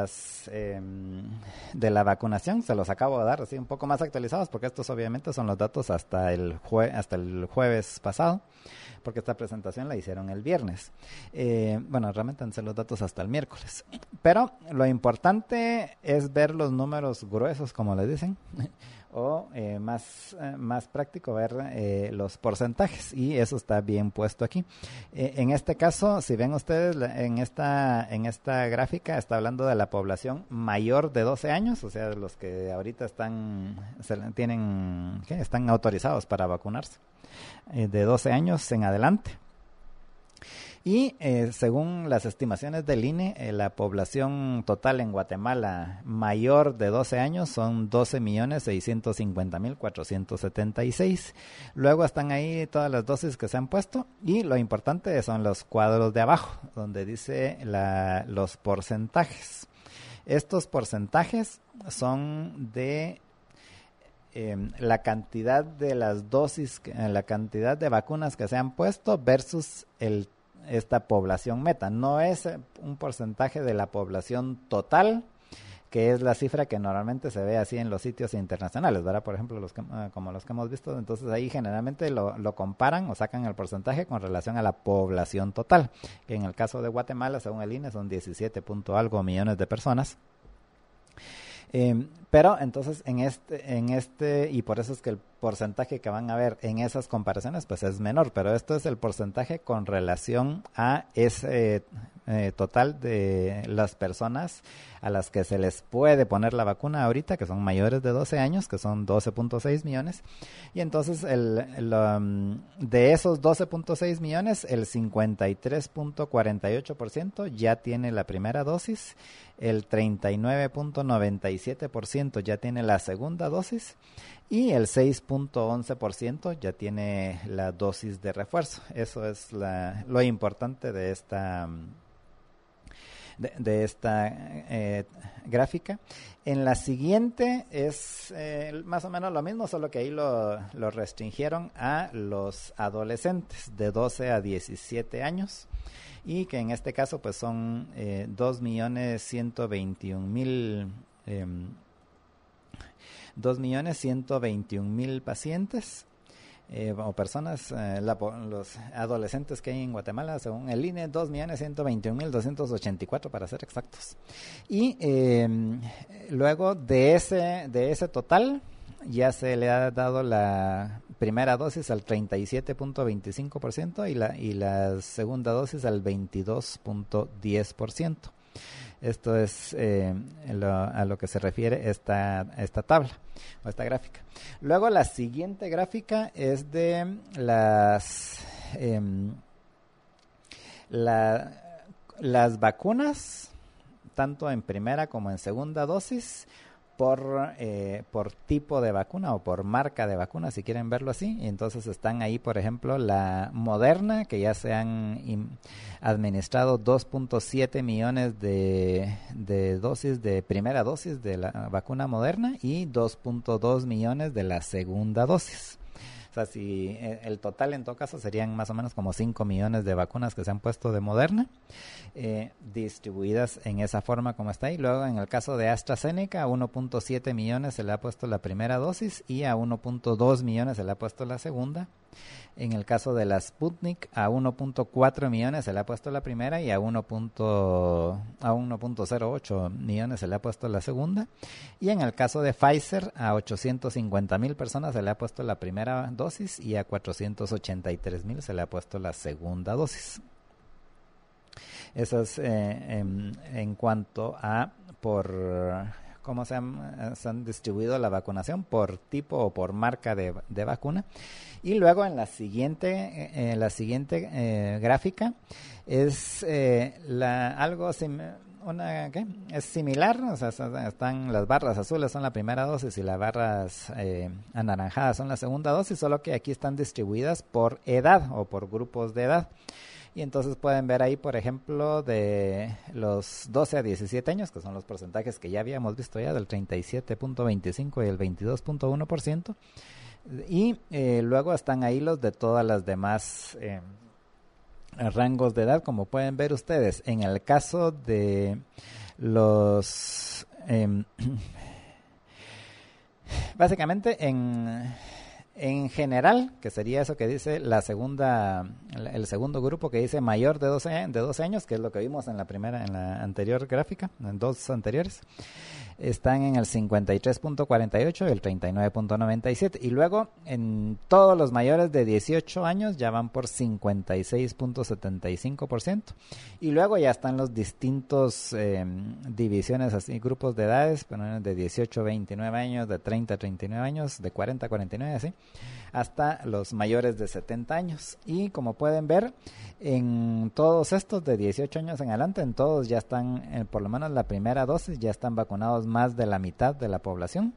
la vacunación se los acabo de dar así un poco más actualizados, porque estos obviamente son los datos hasta el jueves pasado, porque esta presentación la hicieron el viernes. Bueno, realmente han sido los datos hasta el miércoles. Pero lo importante es ver los números gruesos, como les dicen, o más práctico ver los porcentajes, y eso está bien puesto aquí. En este caso, si ven ustedes en esta gráfica, está hablando de la población mayor de 12 años, o sea, de los que ahorita están autorizados para vacunarse, de 12 años en adelante. Y según las estimaciones del INE, la población total en Guatemala mayor de 12 años son 12,650,476. Luego están ahí todas las dosis que se han puesto, y lo importante son los cuadros de abajo, donde dice los porcentajes. Estos porcentajes son de la cantidad de las dosis, la cantidad de vacunas que se han puesto versus esta población meta. No es un porcentaje de la población total, que es la cifra que normalmente se ve así en los sitios internacionales, ¿verdad? Por ejemplo, como los que hemos visto. Entonces ahí generalmente lo comparan o sacan el porcentaje con relación a la población total, que en el caso de Guatemala, según el INE, son 17 punto algo millones de personas. Pero entonces en este y por eso es que el porcentaje que van a ver en esas comparaciones pues es menor, pero esto es el porcentaje con relación a ese total de las personas a las que se les puede poner la vacuna ahorita, que son mayores de 12 años, que son 12.6 millones, y entonces de esos 12.6 millones, el 53.48% ya tiene la primera dosis, el 39.97% ya tiene la segunda dosis, y el 6.11% ya tiene la dosis de refuerzo. Eso es lo importante de esta gráfica. En la siguiente es más o menos lo mismo, solo que ahí lo restringieron a los adolescentes de 12 a 17 años, y que en este caso pues son 2.121.000 pacientes o personas, los adolescentes que hay en Guatemala, según el INE, 2.121.284 para ser exactos. Y luego de ese total ya se le ha dado la primera dosis al 37.25% y la segunda dosis al 22.10%. Esto es a lo que se refiere esta tabla o esta gráfica. Luego la siguiente gráfica es de las vacunas, tanto en primera como en segunda dosis, por tipo de vacuna o por marca de vacuna, si quieren verlo así. Y entonces están ahí, por ejemplo, la Moderna, que ya se han administrado 2.7 millones de dosis de primera dosis de la vacuna Moderna y 2.2 millones de la segunda dosis. O sea, si el total en todo caso serían más o menos como 5 millones de vacunas que se han puesto de Moderna, distribuidas en esa forma como está ahí. Luego en el caso de AstraZeneca, a 1.7 millones se le ha puesto la primera dosis y a 1.2 millones se le ha puesto la segunda. En el caso de la Sputnik, a 1.4 millones se le ha puesto la primera y a 1.08 millones se le ha puesto la segunda. Y en el caso de Pfizer, a 850,000 personas se le ha puesto la primera dosis y a 483,000 se le ha puesto la segunda dosis. Eso es en cuanto a cómo se han distribuido la vacunación por tipo o por marca de vacuna. Y luego en la siguiente gráfica es es similar, o sea, están las barras azules son la primera dosis y las barras anaranjadas son la segunda dosis, solo que aquí están distribuidas por edad o por grupos de edad. Y entonces pueden ver ahí, por ejemplo, de los 12 a 17 años, que son los porcentajes que ya habíamos visto ya, del 37.25 y el 22.1%. Y luego están ahí los de todas las demás rangos de edad, como pueden ver ustedes. En el caso de los... básicamente en general, que sería eso que dice el segundo grupo que dice mayor de 12 años, que es lo que vimos en la anterior gráfica, en dos anteriores, están en el 53.48 y el 39.97. Y luego en todos los mayores de 18 años ya van por 56.75%. Y luego ya están los distintos divisiones, así grupos de edades, de 18 a 29 años, de 30 a 39 años, de 40 a 49, así, hasta los mayores de 70 años. Y como pueden ver, en todos estos de 18 años en adelante, en todos ya están, por lo menos la primera dosis, ya están vacunados más de la mitad de la población.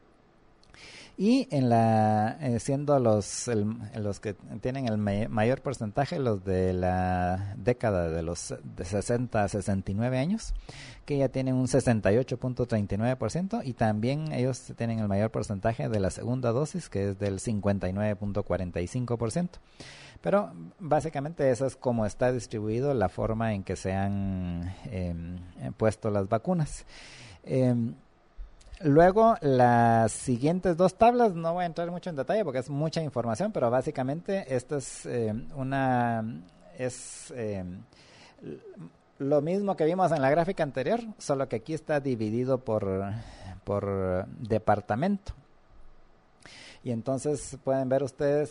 Y siendo los que tienen el mayor porcentaje, los de la década de los de 60 a 69 años, que ya tienen un 68.39%, y también ellos tienen el mayor porcentaje de la segunda dosis, que es del 59.45%. Pero básicamente esa es como está distribuido la forma en que se han puesto las vacunas. Luego, las siguientes dos tablas, no voy a entrar mucho en detalle porque es mucha información, pero básicamente esta es lo mismo que vimos en la gráfica anterior, solo que aquí está dividido por departamento. Y entonces pueden ver ustedes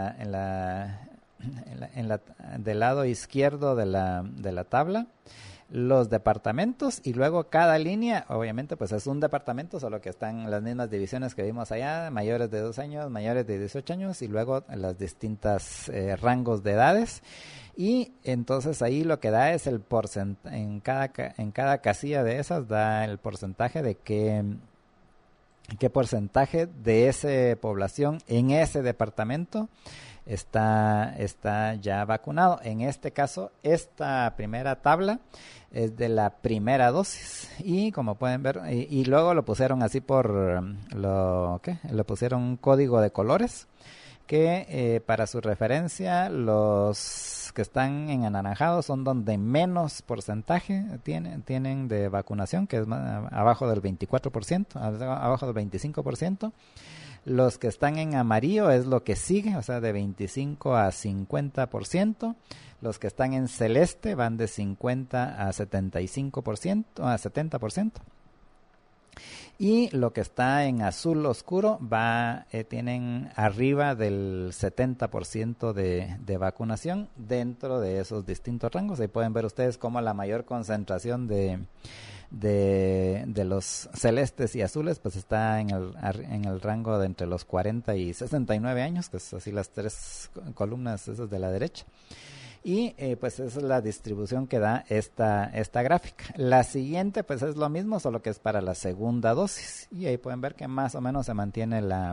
del lado izquierdo de la tabla los departamentos, y luego cada línea obviamente pues es un departamento, solo que están las mismas divisiones que vimos allá, mayores de 2 años, mayores de 18 años, y luego las distintas rangos de edades. Y entonces ahí lo que da es el porcentaje, en cada casilla de esas da el porcentaje de qué porcentaje de esa población en ese departamento está ya vacunado. En este caso, esta primera tabla es de la primera dosis, y como pueden ver, y luego lo pusieron así lo pusieron un código de colores, que para su referencia, los que están en anaranjado son donde menos porcentaje tienen de vacunación, que es abajo del 24%, abajo del 25%. Los que están en amarillo es lo que sigue, o sea, de 25 a 50%. Los que están en celeste van de 50 a 75%, a 70%. Y lo que está en azul oscuro tienen arriba del 70% de vacunación dentro de esos distintos rangos. Ahí pueden ver ustedes cómo la mayor concentración de los celestes y azules pues está en el rango de entre los 40 y 69 años, que es así las tres columnas esas de la derecha. Y pues esa es la distribución que da esta gráfica. La siguiente pues es lo mismo, solo que es para la segunda dosis. Y ahí pueden ver que más o menos se mantiene la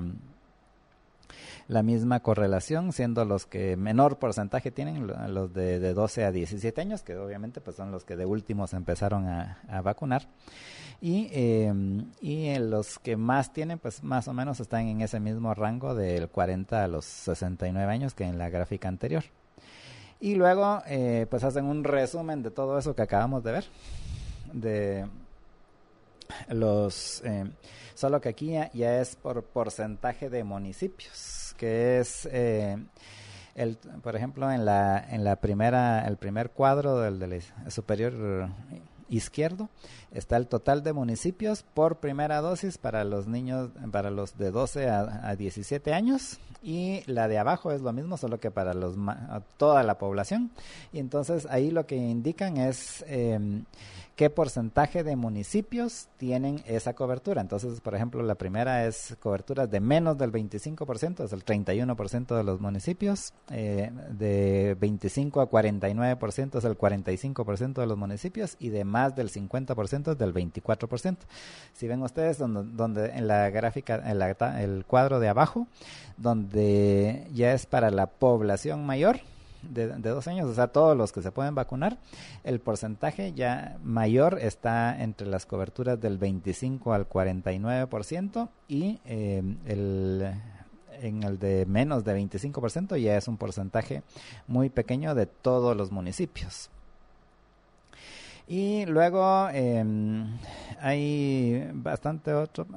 misma correlación, siendo los que menor porcentaje tienen los de 12 a 17 años, que obviamente pues son los que de últimos empezaron a vacunar. Y los que más tienen, pues más o menos están en ese mismo rango del 40 a los 69 años que en la gráfica anterior. Y luego pues hacen un resumen de todo eso que acabamos de ver, de los solo que aquí ya es por porcentaje de municipios, que es por ejemplo en el primer cuadro del superior izquierdo está el total de municipios por primera dosis para los niños, para los de 12 a 17 años, y la de abajo es lo mismo, solo que para toda la población. Y entonces ahí lo que indican es qué porcentaje de municipios tienen esa cobertura. Entonces, por ejemplo, la primera es coberturas de menos del 25%, es el 31% de los municipios, de 25 a 49% es el 45% de los municipios, y de más del 50% es del 24%. Si ven ustedes donde en la gráfica, el cuadro de abajo, donde ya es para la población mayor, de 2 años, o sea, todos los que se pueden vacunar, el porcentaje ya mayor está entre las coberturas del 25 al 49%, y en el de menos de 25% ya es un porcentaje muy pequeño de todos los municipios. Y luego hay bastante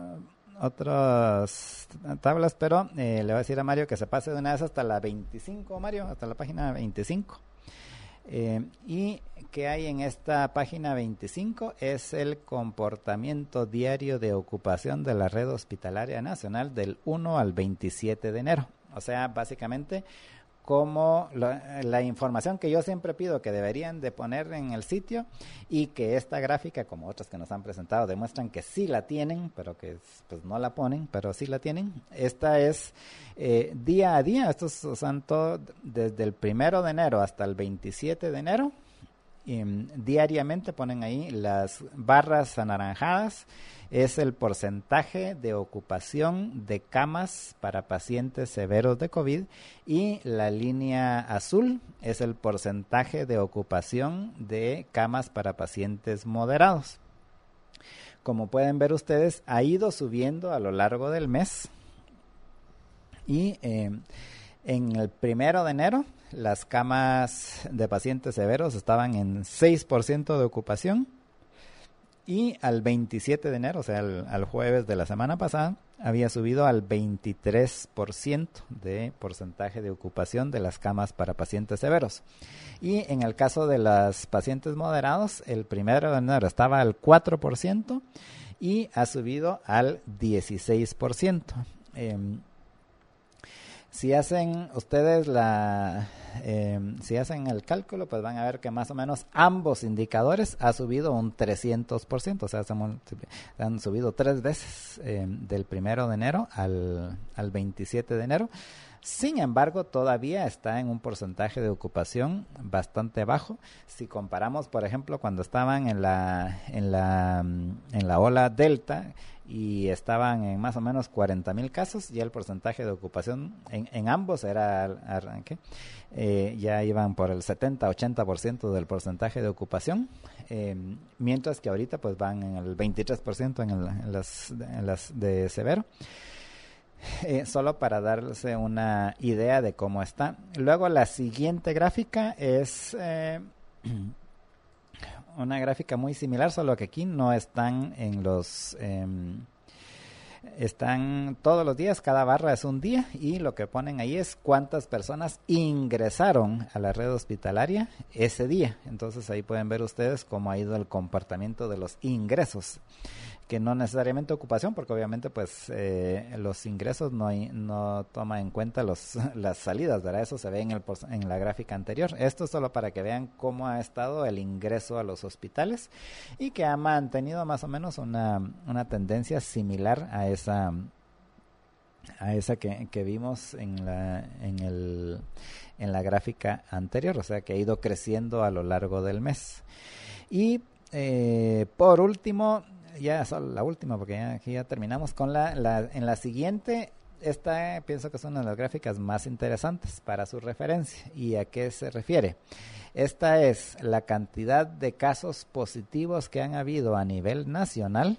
otras tablas, pero le voy a decir a Mario que se pase de una vez hasta la 25, Mario, hasta la página 25. Y que hay en esta página 25 es el comportamiento diario de ocupación de la red hospitalaria nacional del 1 al 27 de enero. O sea, básicamente como la información que yo siempre pido que deberían de poner en el sitio, y que esta gráfica, como otras que nos han presentado, demuestran que sí la tienen, pero que pues no la ponen, pero sí la tienen. Esta es día a día, estos son todo desde el 1 de enero hasta el 27 de enero. Diariamente ponen ahí las barras anaranjadas, es el porcentaje de ocupación de camas para pacientes severos de COVID, y la línea azul es el porcentaje de ocupación de camas para pacientes moderados. Como pueden ver ustedes, ha ido subiendo a lo largo del mes, y en el 1 de enero las camas de pacientes severos estaban en 6% de ocupación, y al 27 de enero, o sea, al jueves de la semana pasada, había subido al 23% de porcentaje de ocupación de las camas para pacientes severos. Y en el caso de los pacientes moderados, el 1 de enero estaba al 4% y ha subido al 16%. Si hacen ustedes si hacen el cálculo, pues van a ver que más o menos ambos indicadores ha subido un 300%, o sea, han subido 3 veces del 1 de enero al 27 de enero. Sin embargo, todavía está en un porcentaje de ocupación bastante bajo. Si comparamos, por ejemplo, cuando estaban en la ola Delta y estaban en más o menos 40,000 casos, ya el porcentaje de ocupación en ambos era ya iban por el 70-80% del porcentaje de ocupación, mientras que ahorita pues van en el 23% en las de severo. Solo para darse una idea de cómo está. Luego la siguiente gráfica es una gráfica muy similar, solo que aquí no están en los están todos los días, cada barra es un día, y lo que ponen ahí es cuántas personas ingresaron a la red hospitalaria ese día. Entonces ahí pueden ver ustedes cómo ha ido el comportamiento de los ingresos, que no necesariamente ocupación, porque obviamente pues los ingresos no toma en cuenta las salidas, ¿verdad? Eso se ve en la gráfica anterior. Esto es solo para que vean cómo ha estado el ingreso a los hospitales, y que ha mantenido más o menos una tendencia similar a a esa que vimos en la gráfica anterior, o sea que ha ido creciendo a lo largo del mes. Y por último, ya solo la última, porque aquí ya terminamos con en la siguiente. Esta pienso que es una de las gráficas más interesantes para su referencia. ¿Y a qué se refiere? Esta es la cantidad de casos positivos que han habido a nivel nacional,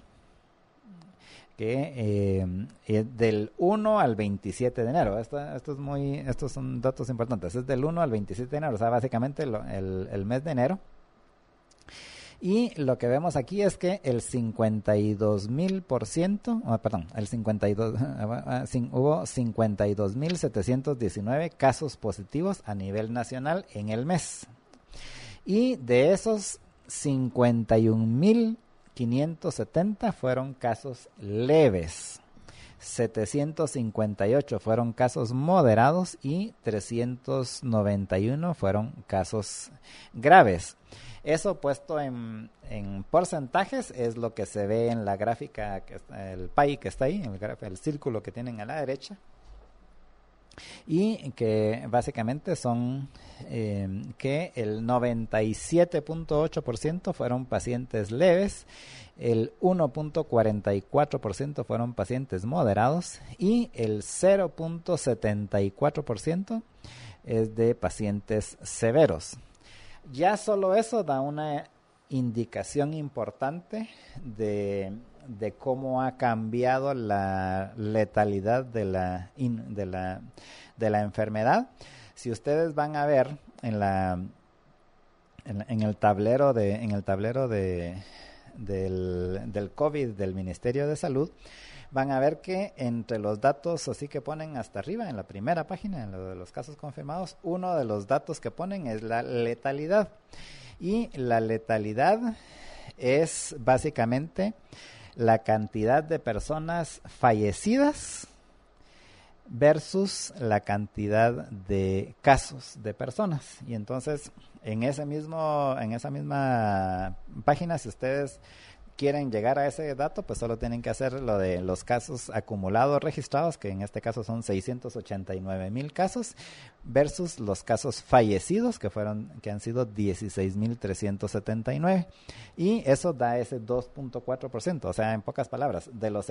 que del 1 al 27 de enero. Estos son datos importantes. Es del 1 al 27 de enero, o sea, básicamente el mes de enero. Y lo que vemos aquí es que el 52,000%, hubo 52,719 casos positivos a nivel nacional en el mes. Y de esos 51,570 fueron casos leves, 758 fueron casos moderados y 391 fueron casos graves. Eso puesto en porcentajes es lo que se ve en la gráfica, el pie que está ahí, el círculo que tienen a la derecha. Y que básicamente son que el 97,8% fueron pacientes leves, el 1,44% fueron pacientes moderados y el 0,74% es de pacientes severos. Ya solo eso da una indicación importante de cómo ha cambiado la letalidad de la enfermedad. Si ustedes van a ver en el tablero del COVID del Ministerio de Salud, van a ver que entre los datos así que ponen hasta arriba en la primera página, en lo de los casos confirmados, uno de los datos que ponen es la letalidad. Y la letalidad es básicamente la cantidad de personas fallecidas versus la cantidad de casos de personas. Y entonces en esa misma página, si ustedes quieren llegar a ese dato, pues solo tienen que hacer lo de los casos acumulados registrados, que en este caso son 689,000 casos, versus los casos fallecidos, que han sido 16,379. Y eso da ese 2,4%. O sea, en pocas palabras, de los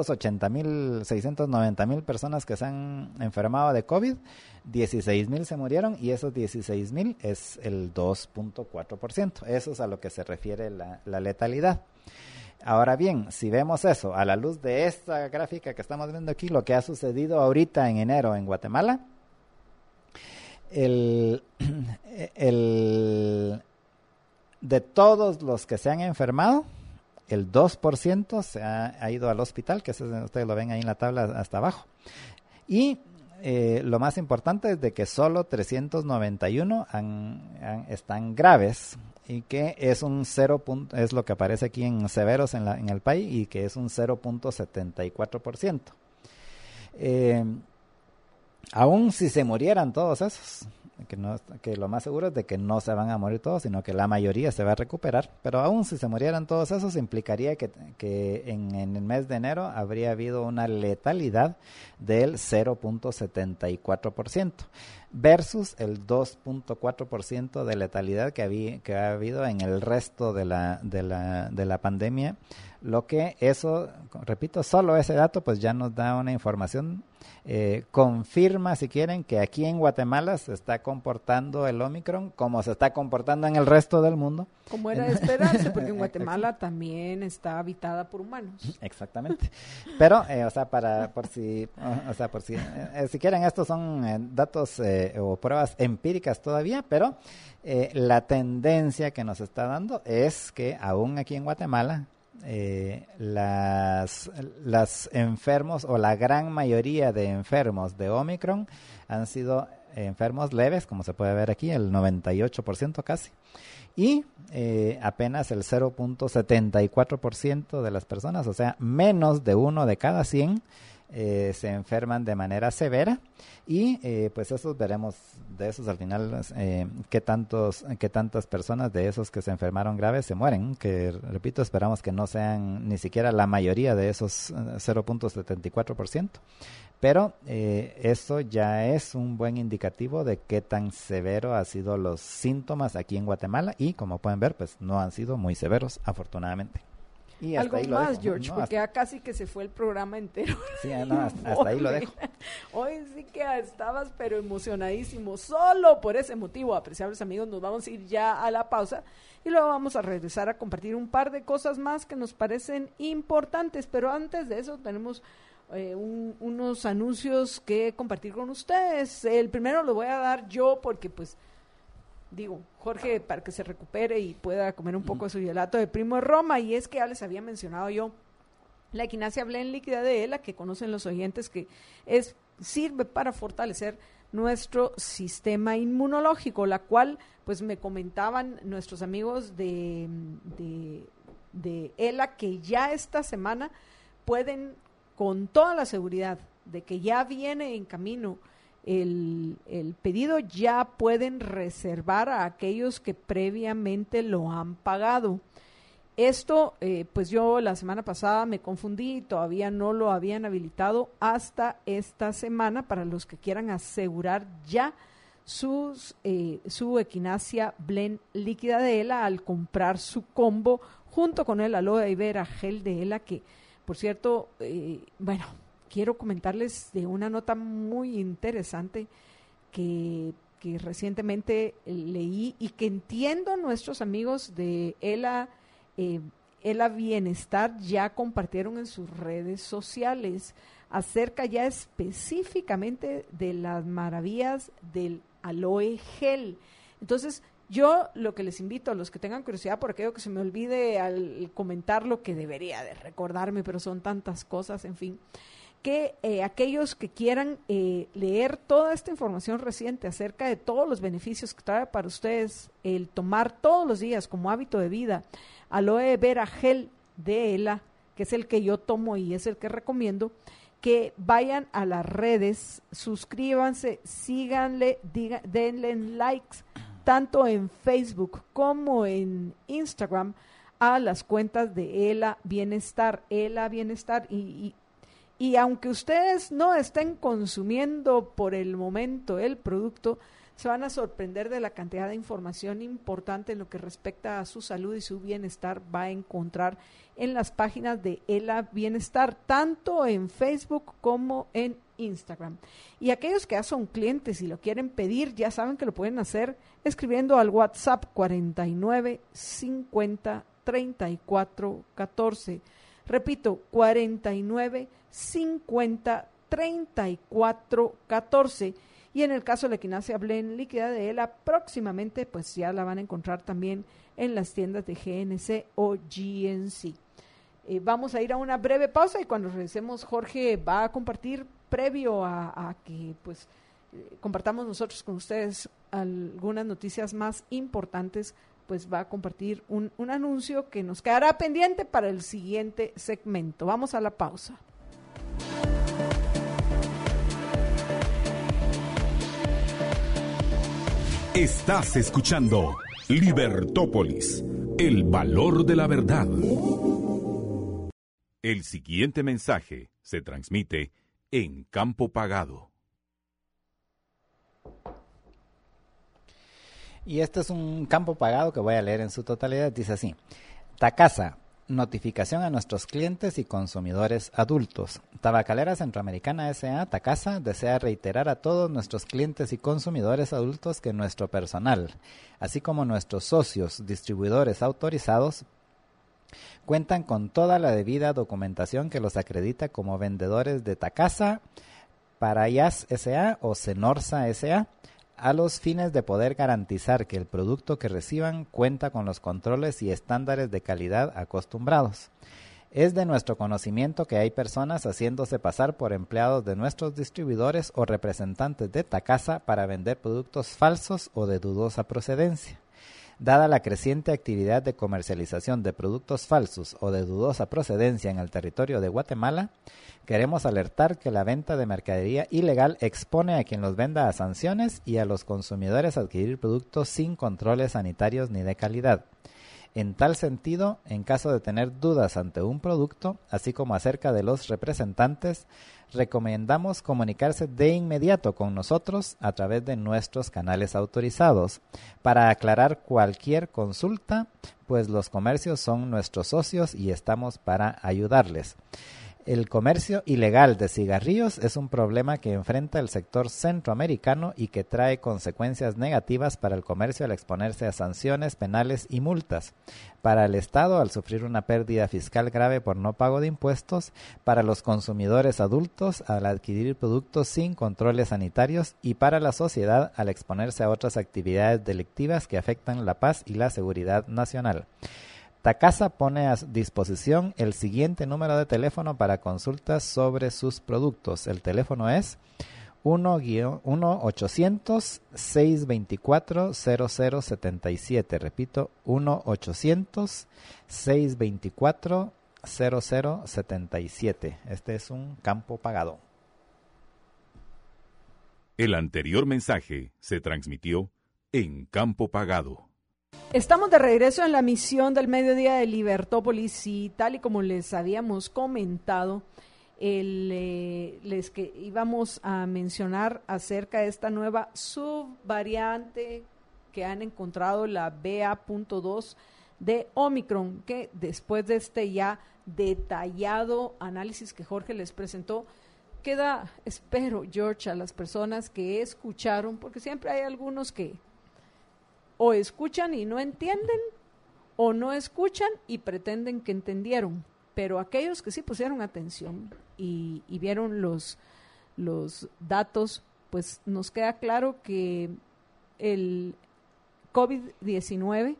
690,000 personas que se han enfermado de COVID, 16,000 se murieron, y esos 16,000 es el 2,4%. Eso es a lo que se refiere la letalidad. Ahora bien, si vemos eso a la luz de esta gráfica que estamos viendo aquí, lo que ha sucedido ahorita en enero en Guatemala, de todos los que se han enfermado, el 2% se ha ido al hospital, que ustedes lo ven ahí en la tabla hasta abajo. Y lo más importante es de que solo 391 están graves, y que es un es lo que aparece aquí en severos en el país, y que es un 0,74%. Aún si se murieran todos esos, que lo más seguro es de que no se van a morir todos, sino que la mayoría se va a recuperar, pero aún si se murieran todos esos, implicaría que en el mes de enero habría habido una letalidad del 0,74%. Versus el 2,4% de letalidad que ha habido en el resto de la pandemia, lo que eso, repito, solo ese dato pues ya nos da una información, confirma, si quieren, que aquí en Guatemala se está comportando el Omicron como se está comportando en el resto del mundo. Como era de esperarse, porque en Guatemala también está habitada por humanos. Exactamente. Pero, si quieren, estos son datos o pruebas empíricas todavía, pero la tendencia que nos está dando es que aún aquí en Guatemala las enfermos, o la gran mayoría de enfermos de Omicron, han sido enfermos leves, como se puede ver aquí, el 98% casi, y apenas el 0,74% de las personas, o sea, menos de 1 de cada 100 se enferman de manera severa y pues esos veremos de esos al final qué tantas personas de esos que se enfermaron graves se mueren, que repito, esperamos que no sean ni siquiera la mayoría de esos 0.74%, pero eso ya es un buen indicativo de qué tan severo han sido los síntomas aquí en Guatemala y como pueden ver pues no han sido muy severos afortunadamente. Y algo más, George, no, porque ya casi que se fue el programa entero. Sí, no, hasta ahí lo dejo. Hoy sí que estabas pero emocionadísimo. Solo por ese motivo, apreciables amigos, nos vamos a ir ya a la pausa y luego vamos a regresar a compartir un par de cosas más que nos parecen importantes. Pero antes de eso tenemos unos anuncios que compartir con ustedes. El primero lo voy a dar yo porque pues... digo, Jorge, para que se recupere y pueda comer un poco de su gelato de Primo de Roma, y es que ya les había mencionado yo la equinacia Blend líquida de ELA, que conocen los oyentes, que sirve para fortalecer nuestro sistema inmunológico, la cual, pues me comentaban nuestros amigos de ELA que ya esta semana pueden, con toda la seguridad de que ya viene en camino el pedido, ya pueden reservar a aquellos que previamente lo han pagado. Esto, pues yo la semana pasada me confundí y todavía no lo habían habilitado hasta esta semana para los que quieran asegurar ya su equinacia Blend líquida de ELA al comprar su combo junto con el aloe vera gel de ELA, que por cierto, quiero comentarles de una nota muy interesante que recientemente leí y que entiendo nuestros amigos de ELA Bienestar ya compartieron en sus redes sociales acerca ya específicamente de las maravillas del aloe gel. Entonces, yo lo que les invito a los que tengan curiosidad, por aquello que se me olvide al comentar lo que debería de recordarme, pero son tantas cosas, en fin, que aquellos que quieran leer toda esta información reciente acerca de todos los beneficios que trae para ustedes el tomar todos los días como hábito de vida aloe vera gel de ELA, que es el que yo tomo y es el que recomiendo, que vayan a las redes, suscríbanse, síganle, denle likes, tanto en Facebook como en Instagram, a las cuentas de ELA Bienestar, y aunque ustedes no estén consumiendo por el momento el producto, se van a sorprender de la cantidad de información importante en lo que respecta a su salud y su bienestar va a encontrar en las páginas de ELA Bienestar, tanto en Facebook como en Instagram. Y aquellos que ya son clientes y lo quieren pedir, ya saben que lo pueden hacer escribiendo al WhatsApp 49 50 34 14. Repito, 49 50 34 14. Y en el caso de la equinacia Blend líquida de ELA, próximamente pues ya la van a encontrar también en las tiendas de GNC o GNC. Vamos a ir a una breve pausa y cuando regresemos Jorge va a compartir, previo a que pues compartamos nosotros con ustedes algunas noticias más importantes, pues va a compartir un anuncio que nos quedará pendiente para el siguiente segmento. Vamos a la pausa. Estás escuchando Libertópolis, el valor de la verdad. El siguiente mensaje se transmite en campo pagado. Y este es un campo pagado que voy a leer en su totalidad. Dice así: Tacasa, notificación a nuestros clientes y consumidores adultos. Tabacalera Centroamericana S.A. Tacasa desea reiterar a todos nuestros clientes y consumidores adultos que nuestro personal, así como nuestros socios distribuidores autorizados, cuentan con toda la debida documentación que los acredita como vendedores de Tacasa, Parayas S.A. o Senorsa S.A., a los fines de poder garantizar que el producto que reciban cuenta con los controles y estándares de calidad acostumbrados. Es de nuestro conocimiento que hay personas haciéndose pasar por empleados de nuestros distribuidores o representantes de Tacasa para vender productos falsos o de dudosa procedencia. Dada la creciente actividad de comercialización de productos falsos o de dudosa procedencia en el territorio de Guatemala, queremos alertar que la venta de mercadería ilegal expone a quien los venda a sanciones y a los consumidores a adquirir productos sin controles sanitarios ni de calidad. En tal sentido, en caso de tener dudas ante un producto, así como acerca de los representantes, recomendamos comunicarse de inmediato con nosotros a través de nuestros canales autorizados para aclarar cualquier consulta, pues los comercios son nuestros socios y estamos para ayudarles. El comercio ilegal de cigarrillos es un problema que enfrenta el sector centroamericano y que trae consecuencias negativas para el comercio al exponerse a sanciones penales y multas, para el Estado al sufrir una pérdida fiscal grave por no pago de impuestos, para los consumidores adultos al adquirir productos sin controles sanitarios y para la sociedad al exponerse a otras actividades delictivas que afectan la paz y la seguridad nacional. Tacasa pone a disposición el siguiente número de teléfono para consultas sobre sus productos. El teléfono es 1-800-624-0077. Repito, 1-800-624-0077. Este es un campo pagado. El anterior mensaje se transmitió en campo pagado. Estamos de regreso en la misión del mediodía de Libertópolis y tal y como les habíamos comentado, que íbamos a mencionar acerca de esta nueva subvariante que han encontrado, la BA.2 de Omicron, que después de este ya detallado análisis que Jorge les presentó, queda, espero, George, a las personas que escucharon, porque siempre hay algunos que o escuchan y no entienden, o no escuchan y pretenden que entendieron. Pero aquellos que sí pusieron atención y vieron los datos, pues nos queda claro que el COVID-19,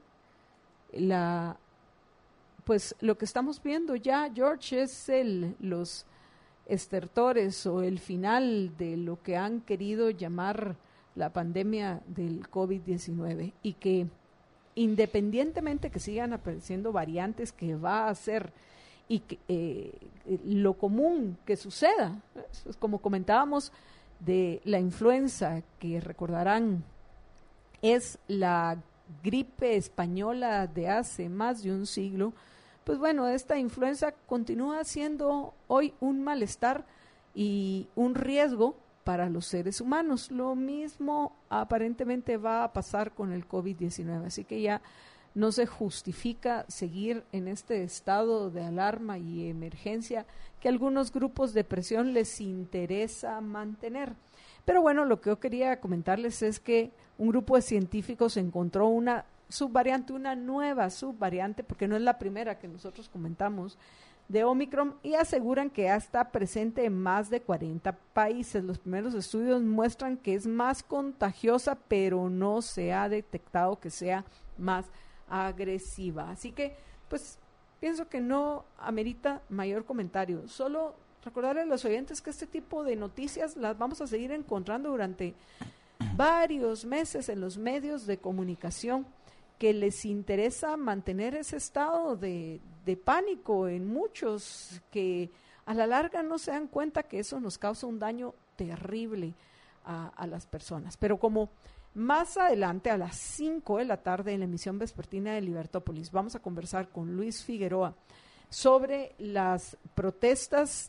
pues lo que estamos viendo ya, George, es los estertores o el final de lo que han querido llamar la pandemia del COVID-19, y que independientemente que sigan apareciendo variantes, que va a ser y que, lo común que suceda, es como comentábamos de la influenza, que recordarán es la gripe española de hace más de un siglo, pues bueno, esta influenza continúa siendo hoy un malestar y un riesgo para los seres humanos. Lo mismo aparentemente va a pasar con el COVID-19, así que ya no se justifica seguir en este estado de alarma y emergencia que a algunos grupos de presión les interesa mantener. Pero bueno, lo que yo quería comentarles es que un grupo de científicos encontró una subvariante, una nueva subvariante, porque no es la primera que nosotros comentamos, de Omicron, y aseguran que ya está presente en más de 40 países. Los primeros estudios muestran que es más contagiosa, pero no se ha detectado que sea más agresiva. Así que, pues, pienso que no amerita mayor comentario. Solo recordarle a los oyentes que este tipo de noticias las vamos a seguir encontrando durante varios meses en los medios de comunicación, que les interesa mantener ese estado de pánico en muchos, que a la larga no se dan cuenta que eso nos causa un daño terrible a las personas. Pero como más adelante a las 5 de la tarde en la emisión vespertina de Libertópolis vamos a conversar con Luis Figueroa sobre las protestas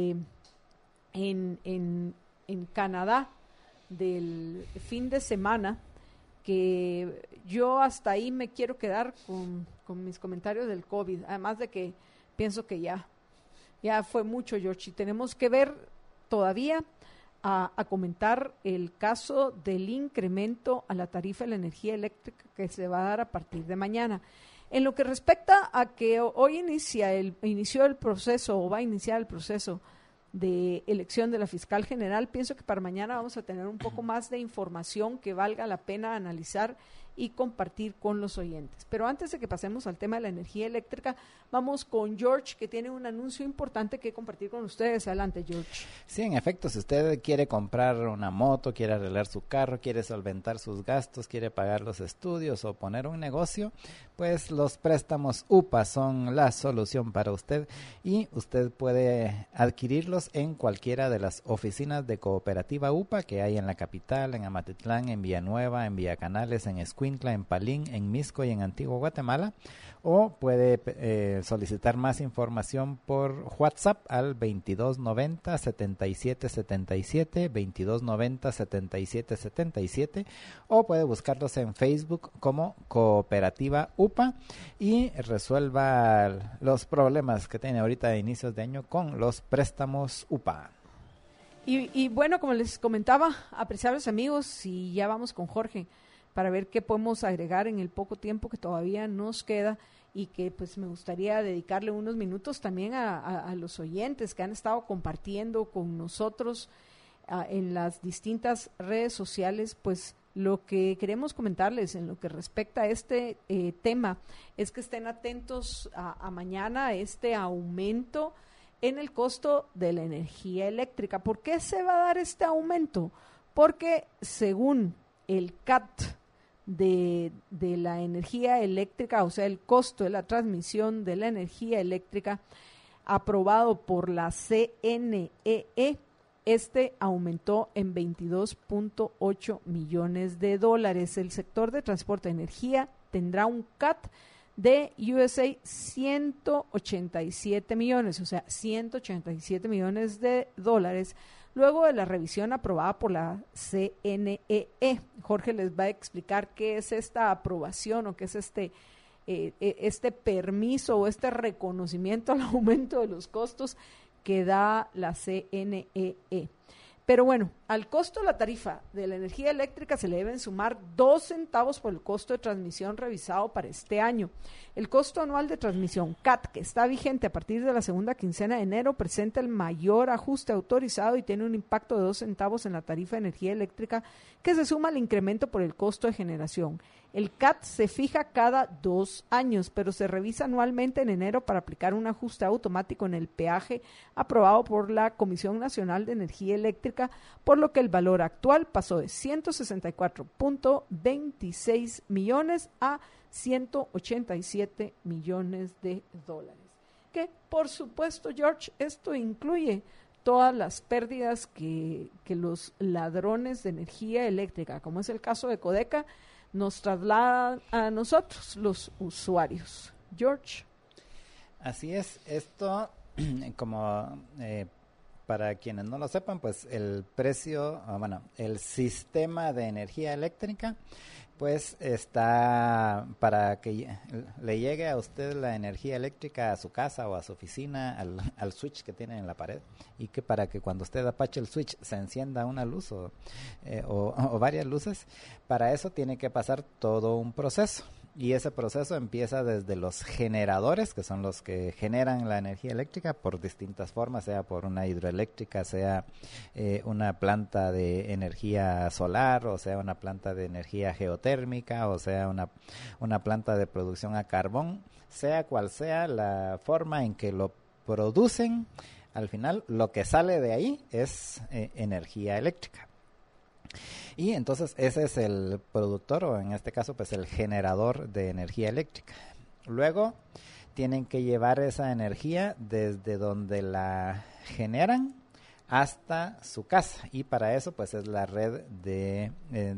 en Canadá del fin de semana, que yo hasta ahí me quiero quedar con mis comentarios del COVID, además de que pienso que ya fue mucho, George, y tenemos que ver todavía a comentar el caso del incremento a la tarifa de la energía eléctrica que se va a dar a partir de mañana. En lo que respecta a que hoy inició el proceso, o va a iniciar el proceso de elección de la fiscal general, pienso que para mañana vamos a tener un poco más de información que valga la pena analizar y compartir con los oyentes. Pero antes de que pasemos al tema de la energía eléctrica, vamos con George, que tiene un anuncio importante que compartir con ustedes. Adelante, George. Sí, en efecto, si usted quiere comprar una moto, quiere arreglar su carro, quiere solventar sus gastos, quiere pagar los estudios o poner un negocio, pues los préstamos UPA son la solución para usted, y usted puede adquirirlos en cualquiera de las oficinas de Cooperativa UPA que hay en la capital, en Amatitlán, en Villanueva, en Villacanales, en Escuintla, en Palín, en Misco y en Antigua Guatemala, o puede solicitar más información por WhatsApp al 2290-7777, 2290-7777, o puede buscarlos en Facebook como Cooperativa UPA y resuelva los problemas que tiene ahorita de inicios de año con los préstamos UPA. Y bueno, como les comentaba, apreciables amigos, y ya vamos con Jorge para ver qué podemos agregar en el poco tiempo que todavía nos queda, y que pues me gustaría dedicarle unos minutos también a los oyentes que han estado compartiendo con nosotros en las distintas redes sociales. Pues lo que queremos comentarles en lo que respecta a este tema es que estén atentos a mañana, este aumento en el costo de la energía eléctrica. ¿Por qué se va a dar este aumento? Porque según el CAT de la energía eléctrica, o sea, el costo de la transmisión de la energía eléctrica aprobado por la CNEE, este aumentó en $22.8 millones. El sector de transporte de energía tendrá un CAT de USA 187 millones, o sea, $187 millones, luego de la revisión aprobada por la CNEE. Jorge les va a explicar qué es esta aprobación o qué es este permiso o este reconocimiento al aumento de los costos que da la CNEE. Pero bueno, al costo de la tarifa de la energía eléctrica se le deben sumar 2 centavos por el costo de transmisión revisado para este año. El costo anual de transmisión CAT, que está vigente a partir de la segunda quincena de enero, presenta el mayor ajuste autorizado y tiene un impacto de 2 centavos en la tarifa de energía eléctrica, que se suma al incremento por el costo de generación. El CAT se fija cada 2 años, pero se revisa anualmente en enero para aplicar un ajuste automático en el peaje aprobado por la Comisión Nacional de Energía Eléctrica, por lo que el valor actual pasó de 164.26 millones a 187 millones de dólares. Que, por supuesto, George, esto incluye todas las pérdidas que los ladrones de energía eléctrica, como es el caso de Codeca, nos trasladan a nosotros, los usuarios. George. Así es, esto como para quienes no lo sepan, pues el precio, el sistema de energía eléctrica, pues está para que le llegue a usted la energía eléctrica a su casa o a su oficina, al switch que tiene en la pared, y que para que cuando usted apache el switch se encienda una luz o varias luces. Para eso tiene que pasar todo un proceso. Y ese proceso empieza desde los generadores, que son los que generan la energía eléctrica por distintas formas, sea por una hidroeléctrica, sea una planta de energía solar, o sea una planta de energía geotérmica, o sea una planta de producción a carbón. Sea cual sea la forma en que lo producen, al final lo que sale de ahí es energía eléctrica. Y entonces ese es el productor, o en este caso pues el generador de energía eléctrica. Luego tienen que llevar esa energía desde donde la generan hasta su casa, y para eso pues es la red de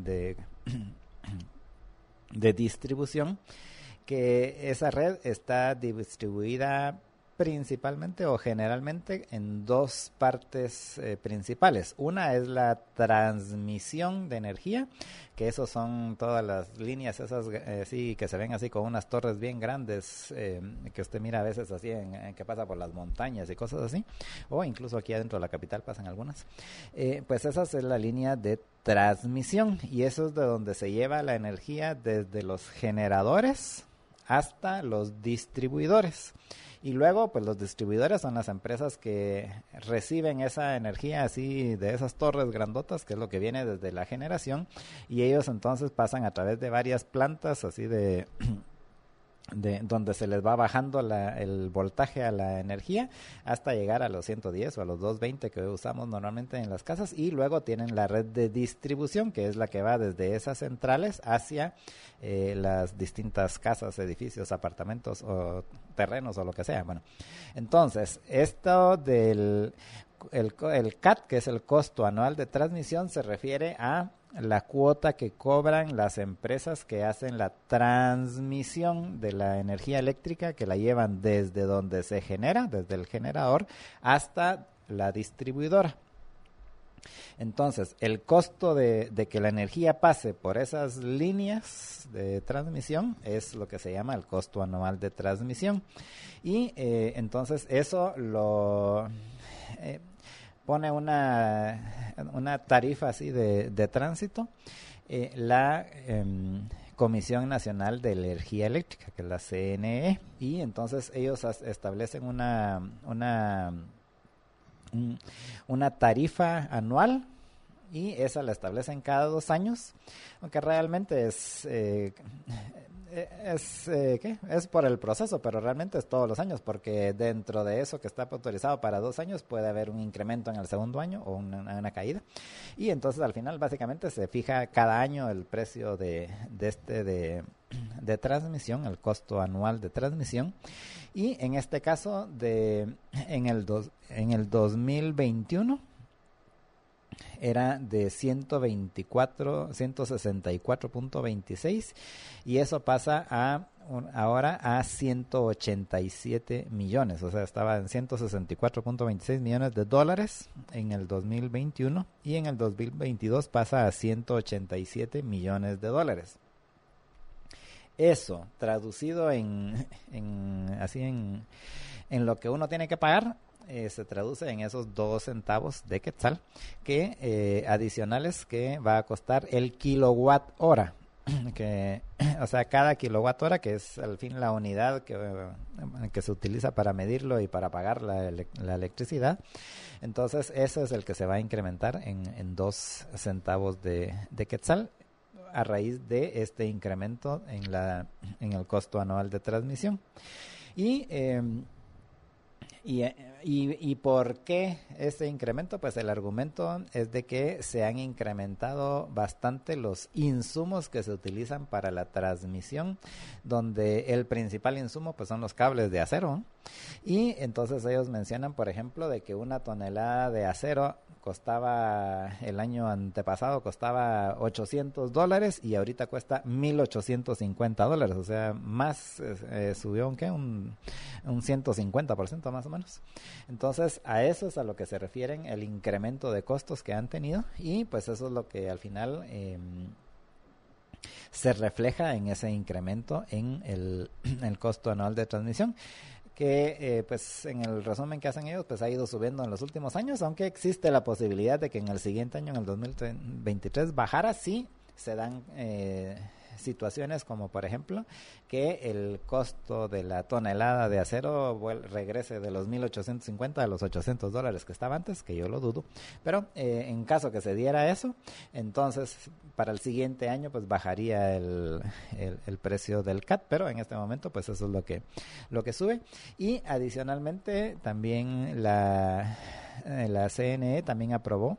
distribución, que esa red está distribuida principalmente o generalmente en 2 partes principales. Una es la transmisión de energía, que esos son todas las líneas esas sí, que se ven así con unas torres bien grandes, que usted mira a veces así en que pasa por las montañas y cosas así, o incluso aquí adentro de la capital pasan algunas. Pues esa es la línea de transmisión, y eso es de donde se lleva la energía desde los generadores hasta los distribuidores. Y luego, pues los distribuidores son las empresas que reciben esa energía así de esas torres grandotas, que es lo que viene desde la generación, y ellos entonces pasan a través de varias plantas así de donde se les va bajando el voltaje a la energía hasta llegar a los 110 o a los 220 que usamos normalmente en las casas, y luego tienen la red de distribución, que es la que va desde esas centrales hacia las distintas casas, edificios, apartamentos o terrenos o lo que sea. Bueno, entonces esto del el CAT, que es el costo anual de transmisión, se refiere a la cuota que cobran las empresas que hacen la transmisión de la energía eléctrica, que la llevan desde donde se genera, desde el generador, hasta la distribuidora. Entonces, el costo de que la energía pase por esas líneas de transmisión es lo que se llama el costo anual de transmisión. Y entonces eso lo pone una tarifa así de tránsito, la Comisión Nacional de Energía Eléctrica, que es la CNE, y entonces ellos establecen una tarifa anual, y esa la establecen cada 2 años, aunque realmente es por el proceso, pero realmente es todos los años, porque dentro de eso que está autorizado para 2 años puede haber un incremento en el segundo año o una caída, y entonces al final básicamente se fija cada año el precio de transmisión, el costo anual de transmisión. Y en este caso en el 2021 era de 164.26, y eso pasa ahora a 187 millones, o sea, estaba en 164.26 millones de dólares en el 2021, y en el 2022 pasa a 187 millones de dólares. Eso, traducido en lo que uno tiene que pagar, se traduce en esos 2 centavos de quetzal que adicionales que va a costar el kilowatt hora, o sea, cada kilowatt hora, que es al fin la unidad que se utiliza para medirlo y para pagar la electricidad. Entonces ese es el que se va a incrementar en 2 centavos de quetzal, a raíz de este incremento en el costo anual de transmisión. ¿Y por qué este incremento? Pues el argumento es de que se han incrementado bastante los insumos que se utilizan para la transmisión, donde el principal insumo pues son los cables de acero, ¿no? Y entonces ellos mencionan, por ejemplo, de que una tonelada de acero costaba, el año antepasado costaba $800, y ahorita cuesta $1,850, o sea, más subió un 150% más o menos. Entonces a eso es a lo que se refieren el incremento de costos que han tenido, y pues eso es lo que al final se refleja en ese incremento en el costo anual de transmisión, que pues en el resumen que hacen ellos pues ha ido subiendo en los últimos años, aunque existe la posibilidad de que en el siguiente año, en el 2023, bajara si se dan situaciones como, por ejemplo, que el costo de la tonelada de acero regrese de los 1,850 a los $800 que estaba antes, que yo lo dudo, pero en caso que se diera eso, entonces para el siguiente año pues bajaría el precio del CAT, pero en este momento pues eso es lo que sube. Y adicionalmente también la CNE también aprobó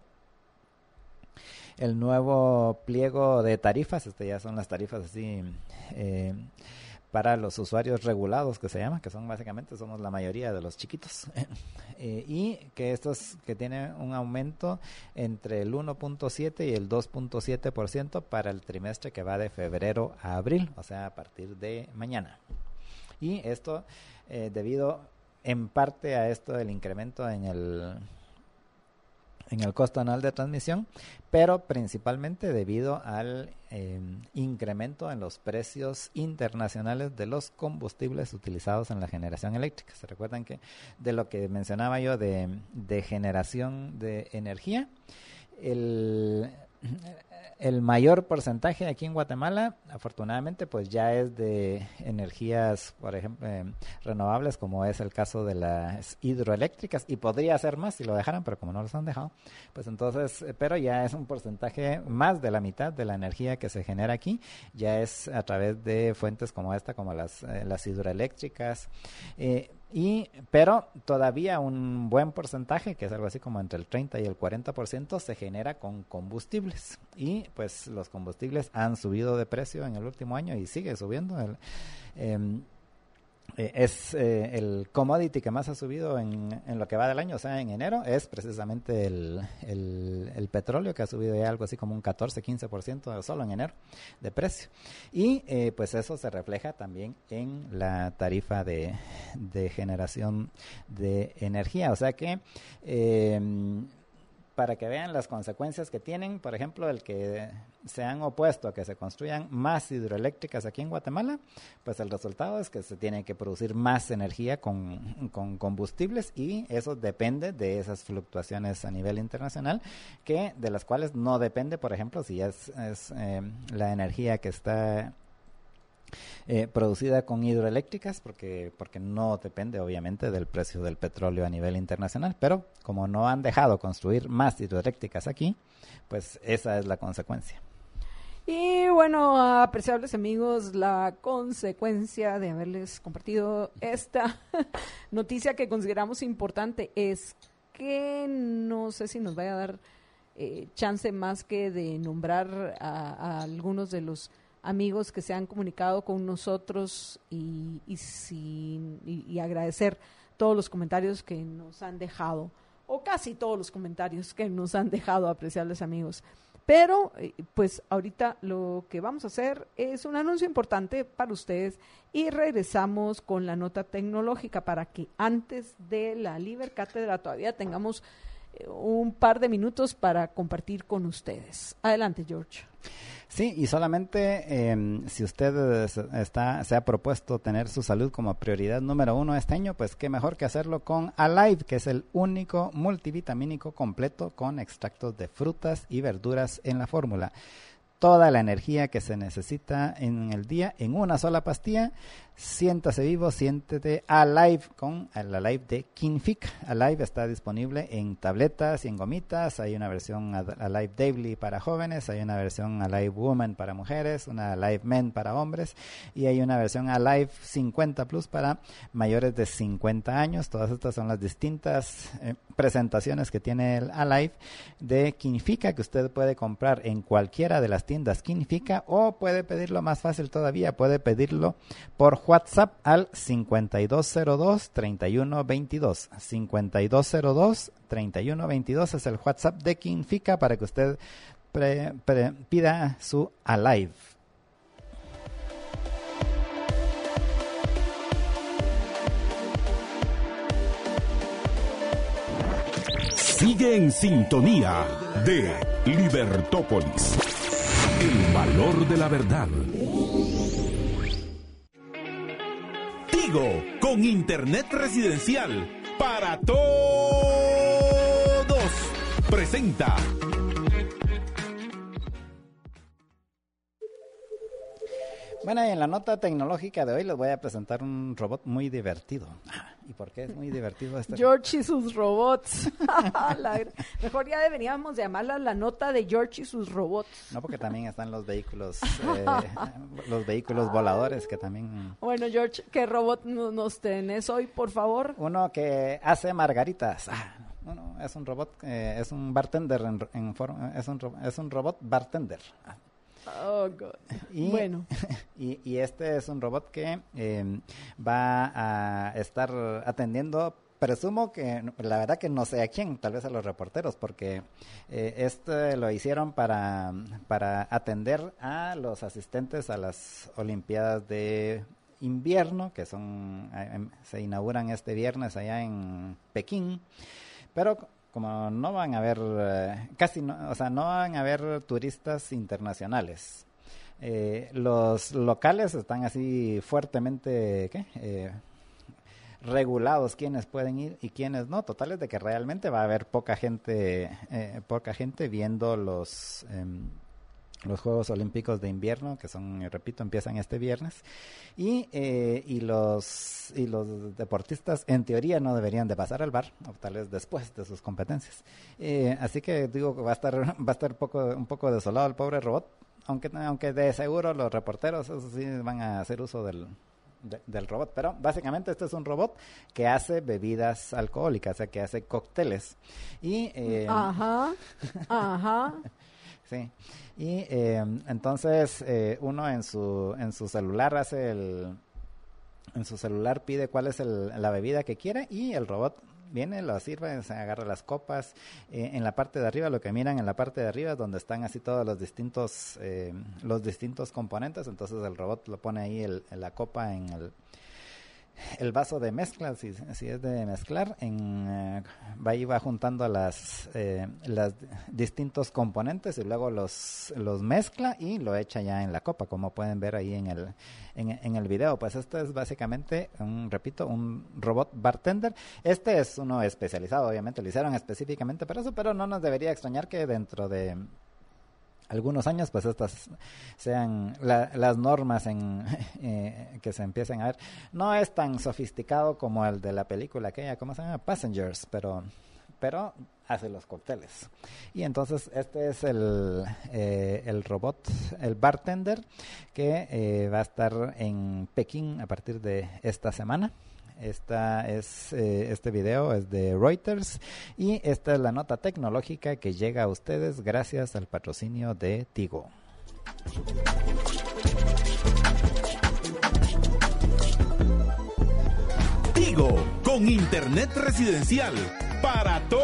el nuevo pliego de tarifas. Ya son las tarifas así para los usuarios regulados, que se llama, que son básicamente, somos la mayoría de los chiquitos, y que estos que tienen un aumento entre el 1.7 y el 2.7% para el trimestre que va de febrero a abril, o sea, a partir de mañana. Y esto debido en parte a esto del incremento en el costo anual de transmisión, pero principalmente debido al incremento en los precios internacionales de los combustibles utilizados en la generación eléctrica. Se recuerdan que de lo que mencionaba yo de generación de energía, el mayor porcentaje aquí en Guatemala, afortunadamente, pues ya es de energías, por ejemplo, renovables, como es el caso de las hidroeléctricas, y podría ser más si lo dejaran, pero como no los han dejado, pues entonces, pero ya es un porcentaje más de la mitad de la energía que se genera aquí, ya es a través de fuentes como esta, como las hidroeléctricas, pero todavía un buen porcentaje, que es algo así como entre el 30 y el 40%, se genera con combustibles. Y pues los combustibles han subido de precio en el último año y sigue subiendo. El commodity que más ha subido en lo que va del año, o sea, en enero, es precisamente el petróleo, que ha subido ya algo así como un 14-15% solo en enero de precio. Y pues eso se refleja también en la tarifa de generación de energía. O sea que para que vean las consecuencias que tienen, por ejemplo, el que se han opuesto a que se construyan más hidroeléctricas aquí en Guatemala, pues el resultado es que se tiene que producir más energía con combustibles, y eso depende de esas fluctuaciones a nivel internacional, de las cuales no depende, por ejemplo, si es la energía que está producida con hidroeléctricas, porque no depende obviamente del precio del petróleo a nivel internacional, pero como no han dejado construir más hidroeléctricas aquí, pues esa es la consecuencia. Y bueno, apreciables amigos, la consecuencia de haberles compartido esta noticia que consideramos importante es que no sé si nos vaya a dar chance más que de nombrar a algunos de los amigos que se han comunicado con nosotros y agradecer todos los comentarios que nos han dejado, o casi todos los comentarios que nos han dejado, apreciables amigos. Pero pues ahorita lo que vamos a hacer es un anuncio importante para ustedes y regresamos con la nota tecnológica para que antes de la Liber Cátedra todavía tengamos un par de minutos para compartir con ustedes. Adelante, George. Sí, y solamente si usted se ha propuesto tener su salud como prioridad número 1 este año, pues qué mejor que hacerlo con Alive, que es el único multivitamínico completo con extractos de frutas y verduras en la fórmula. Toda la energía que se necesita en el día en una sola pastilla. Siéntase vivo, siéntete Alive con el Alive de Kinfic. Alive está disponible en tabletas y en gomitas. Hay una versión Alive Daily para jóvenes, hay una versión Alive Woman para mujeres, una Alive Men para hombres, y hay una versión Alive 50 Plus para mayores de 50 años. Todas estas son las distintas presentaciones que tiene el Alive de Kinfica, que usted puede comprar en cualquiera de las tiendas Kinfica, o puede pedirlo más fácil todavía, puede pedirlo por WhatsApp al 5202-3122. 5202-3122 es el WhatsApp de Kinfica para que usted pida su Alive. Sigue en sintonía de Libertópolis. El valor de la verdad. Tigo, con internet residencial para todos. Presenta. Bueno, y en la nota tecnológica de hoy les voy a presentar un robot muy divertido. ¿Y por qué es muy divertido este? George y sus robots. Mejor ya deberíamos llamarla la nota de George y sus robots. No, porque también están los vehículos voladores que también... Bueno, George, ¿qué robot nos tenés hoy, por favor? Uno que hace margaritas. Uno es un robot, es un bartender es un robot bartender. Oh, God. Bueno. Y este es un robot que va a estar atendiendo, presumo que, la verdad que no sé a quién, tal vez a los reporteros, porque lo hicieron para atender a los asistentes a las Olimpiadas de invierno, que se inauguran este viernes allá en Pekín, pero como no van a haber no van a haber turistas internacionales. Los locales están así fuertemente regulados quiénes pueden ir y quiénes no. Total es de que realmente va a haber poca gente viendo Juegos Olímpicos de Invierno, que son, repito, empiezan este viernes, y los deportistas en teoría no deberían de pasar al bar, o tal vez después de sus competencias. Así que digo que va a estar un poco desolado el pobre robot, aunque de seguro los reporteros, eso sí, van a hacer uso del robot, pero básicamente este es un robot que hace bebidas alcohólicas, o sea, que hace cócteles. Y ajá. sí, y entonces uno en su celular en su celular pide cuál es la bebida que quiere y el robot viene, lo sirve, se agarra las copas. En la parte de arriba, lo que miran en la parte de arriba es donde están así todos los distintos componentes. Entonces el robot lo pone ahí la copa en el vaso de mezcla, si es de mezclar, va juntando las distintos componentes y luego los mezcla y lo echa ya en la copa, como pueden ver ahí en el video. Pues este es básicamente, repito, un robot bartender. Este es uno especializado, obviamente, lo hicieron específicamente para eso, pero no nos debería extrañar que dentro de algunos años, pues estas sean las normas que se empiecen a ver. No es tan sofisticado como el de la película aquella, ¿cómo se llama? Passengers, pero hace los cócteles. Y entonces este es el robot, el bartender, que va a estar en Pekín a partir de esta semana. Este video es de Reuters y esta es la nota tecnológica que llega a ustedes gracias al patrocinio de Tigo. Tigo, con internet residencial para todos,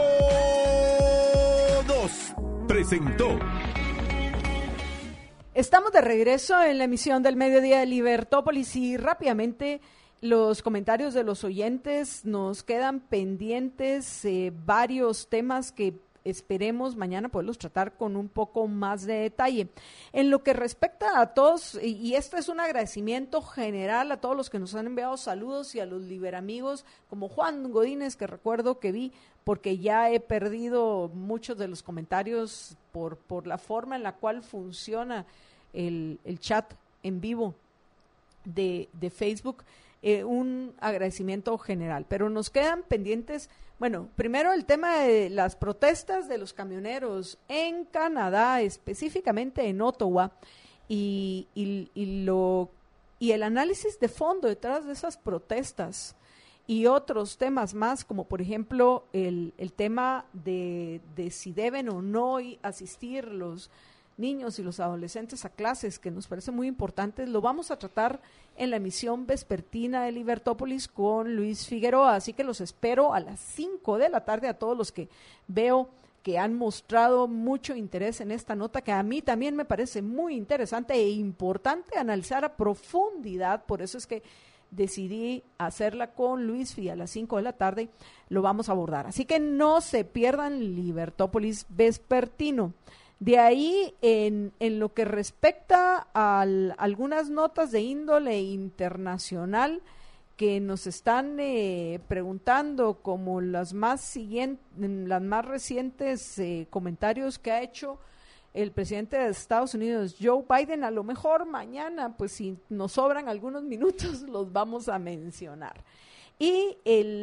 presentó. Estamos de regreso en la emisión del mediodía de Libertópolis y rápidamente los comentarios de los oyentes. Nos quedan pendientes varios temas que esperemos mañana poderlos tratar con un poco más de detalle. En lo que respecta a todos, y esto es un agradecimiento general a todos los que nos han enviado saludos y a los liberamigos como Juan Godínez, que recuerdo que vi, porque ya he perdido muchos de los comentarios por la forma en la cual funciona el chat en vivo de Facebook. Un agradecimiento general, pero nos quedan pendientes, bueno, primero el tema de las protestas de los camioneros en Canadá, específicamente en Ottawa, y el análisis de fondo detrás de esas protestas y otros temas más, como por ejemplo el tema de si deben o no asistir los niños y los adolescentes a clases, que nos parece muy importante. Lo vamos a tratar en la emisión vespertina de Libertópolis con Luis Figueroa, así que los espero a las 5 de la tarde a todos los que veo que han mostrado mucho interés en esta nota, que a mí también me parece muy interesante e importante analizar a profundidad. Por eso es que decidí hacerla con Luis Figueroa a las 5 de la tarde, lo vamos a abordar. Así que no se pierdan Libertópolis vespertino. De ahí, en lo que respecta a algunas notas de índole internacional que nos están preguntando, como las más recientes comentarios que ha hecho el presidente de Estados Unidos, Joe Biden, a lo mejor mañana, pues si nos sobran algunos minutos, los vamos a mencionar. Y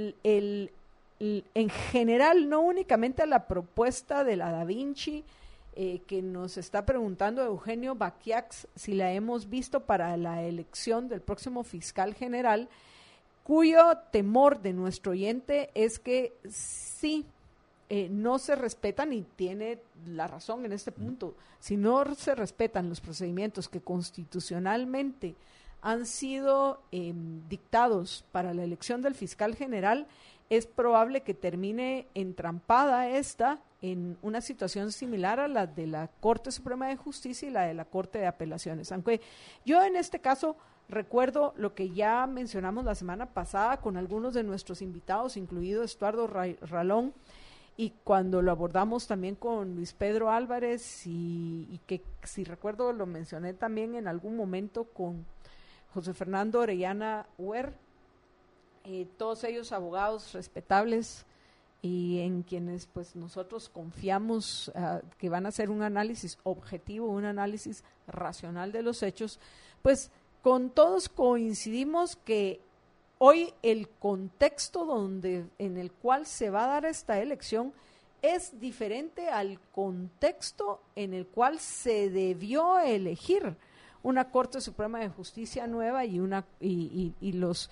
en general, no únicamente a la propuesta de la Da Vinci, que nos está preguntando Eugenio Baquiax si la hemos visto para la elección del próximo fiscal general, cuyo temor de nuestro oyente es que sí, no se respetan, y tiene la razón en este punto, si no se respetan los procedimientos que constitucionalmente han sido dictados para la elección del fiscal general, es probable que termine entrampada esta en una situación similar a la de la Corte Suprema de Justicia y la de la Corte de Apelaciones. Aunque yo en este caso recuerdo lo que ya mencionamos la semana pasada con algunos de nuestros invitados, incluido Estuardo Ralón, y cuando lo abordamos también con Luis Pedro Álvarez, y que si recuerdo lo mencioné también en algún momento con José Fernando Orellana Huer, todos ellos abogados respetables, y en quienes pues nosotros confiamos que van a hacer un análisis objetivo, un análisis racional de los hechos, pues con todos coincidimos que hoy el contexto en el cual se va a dar esta elección es diferente al contexto en el cual se debió elegir una Corte Suprema de Justicia nueva y los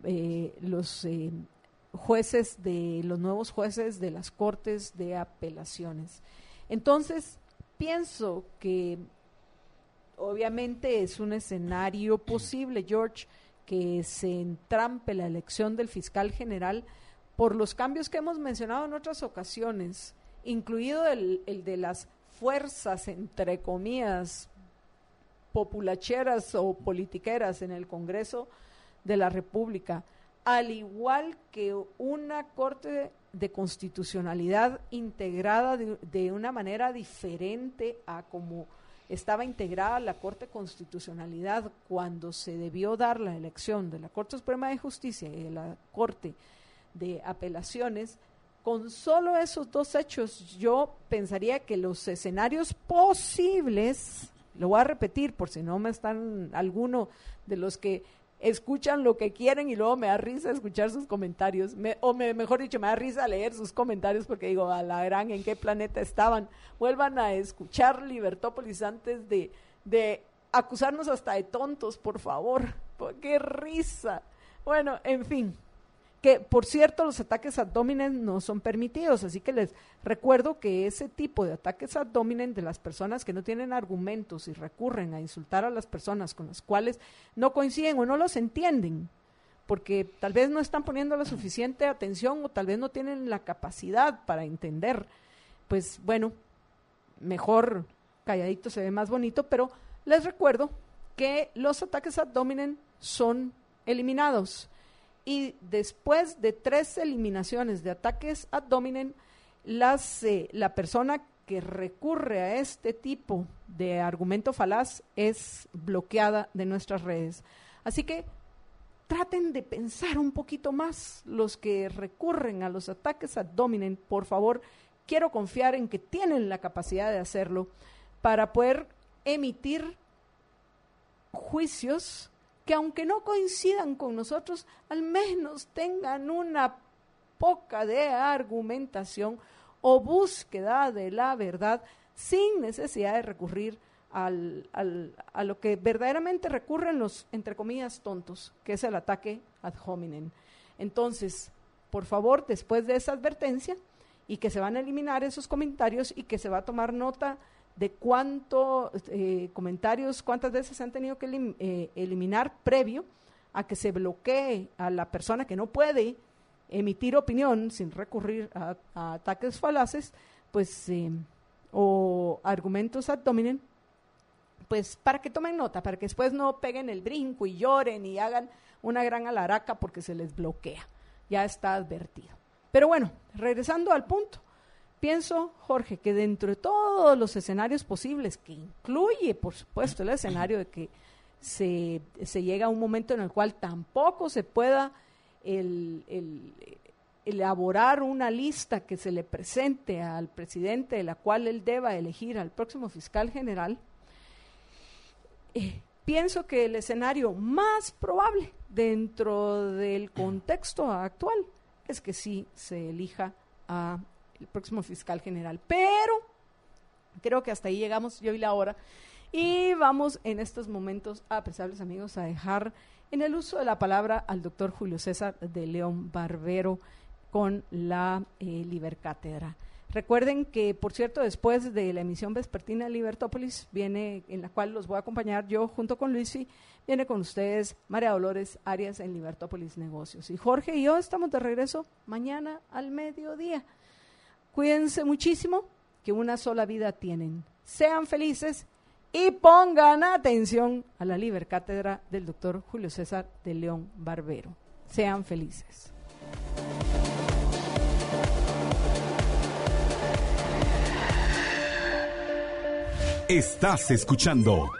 jueces los nuevos jueces de las Cortes de Apelaciones. Entonces, pienso que obviamente es un escenario posible, George, que se entrampe la elección del fiscal general por los cambios que hemos mencionado en otras ocasiones, incluido el de las fuerzas, entre comillas, populacheras o politiqueras en el Congreso de la República, al igual que una Corte de Constitucionalidad integrada de una manera diferente a como estaba integrada la Corte de Constitucionalidad cuando se debió dar la elección de la Corte Suprema de Justicia y de la Corte de Apelaciones. Con solo esos dos hechos, yo pensaría que los escenarios posibles, lo voy a repetir por si no me están alguno de los que escuchan lo que quieren y luego me da risa escuchar sus comentarios, mejor dicho, me da risa leer sus comentarios porque digo, a la gran, ¿en qué planeta estaban? Vuelvan a escuchar Libertópolis antes de acusarnos hasta de tontos, por favor, qué risa. Bueno, en fin, que por cierto los ataques ad hominem no son permitidos, así que les recuerdo que ese tipo de ataques ad hominem de las personas que no tienen argumentos y recurren a insultar a las personas con las cuales no coinciden o no los entienden, porque tal vez no están poniendo la suficiente atención o tal vez no tienen la capacidad para entender, pues bueno, mejor calladito se ve más bonito, pero les recuerdo que los ataques ad hominem son eliminados. Y después de 3 eliminaciones de ataques ad hominem, la persona que recurre a este tipo de argumento falaz es bloqueada de nuestras redes. Así que traten de pensar un poquito más los que recurren a los ataques ad hominem. Por favor, quiero confiar en que tienen la capacidad de hacerlo para poder emitir juicios que aunque no coincidan con nosotros, al menos tengan una poca de argumentación o búsqueda de la verdad sin necesidad de recurrir a lo que verdaderamente recurren los, entre comillas, tontos, que es el ataque ad hominem. Entonces, por favor, después de esa advertencia y que se van a eliminar esos comentarios y que se va a tomar nota de cuántos comentarios, cuántas veces se han tenido que eliminar previo a que se bloquee a la persona que no puede emitir opinión sin recurrir a ataques falaces, pues, o argumentos ad hominem, pues para que tomen nota, para que después no peguen el brinco y lloren y hagan una gran alaraca porque se les bloquea. Ya está advertido. Pero bueno, regresando al punto. Pienso, Jorge, que dentro de todos los escenarios posibles, que incluye, por supuesto, el escenario de que se llega a un momento en el cual tampoco se pueda elaborar una lista que se le presente al presidente de la cual él deba elegir al próximo fiscal general, pienso que el escenario más probable dentro del contexto actual es que sí se elija a el próximo fiscal general, pero creo que hasta ahí llegamos, yo y la hora, y vamos en estos momentos, apreciables amigos, a dejar en el uso de la palabra al doctor Julio César de León Barbero con la Libercátedra. Recuerden que, por cierto, después de la emisión vespertina de Libertópolis, viene, en la cual los voy a acompañar yo junto con Luisy, viene con ustedes María Dolores Arias en Libertópolis Negocios. Y Jorge y yo estamos de regreso mañana al mediodía. Cuídense muchísimo, que una sola vida tienen. Sean felices y pongan atención a la Libercátedra del doctor Julio César de León Barbero. Sean felices. Estás escuchando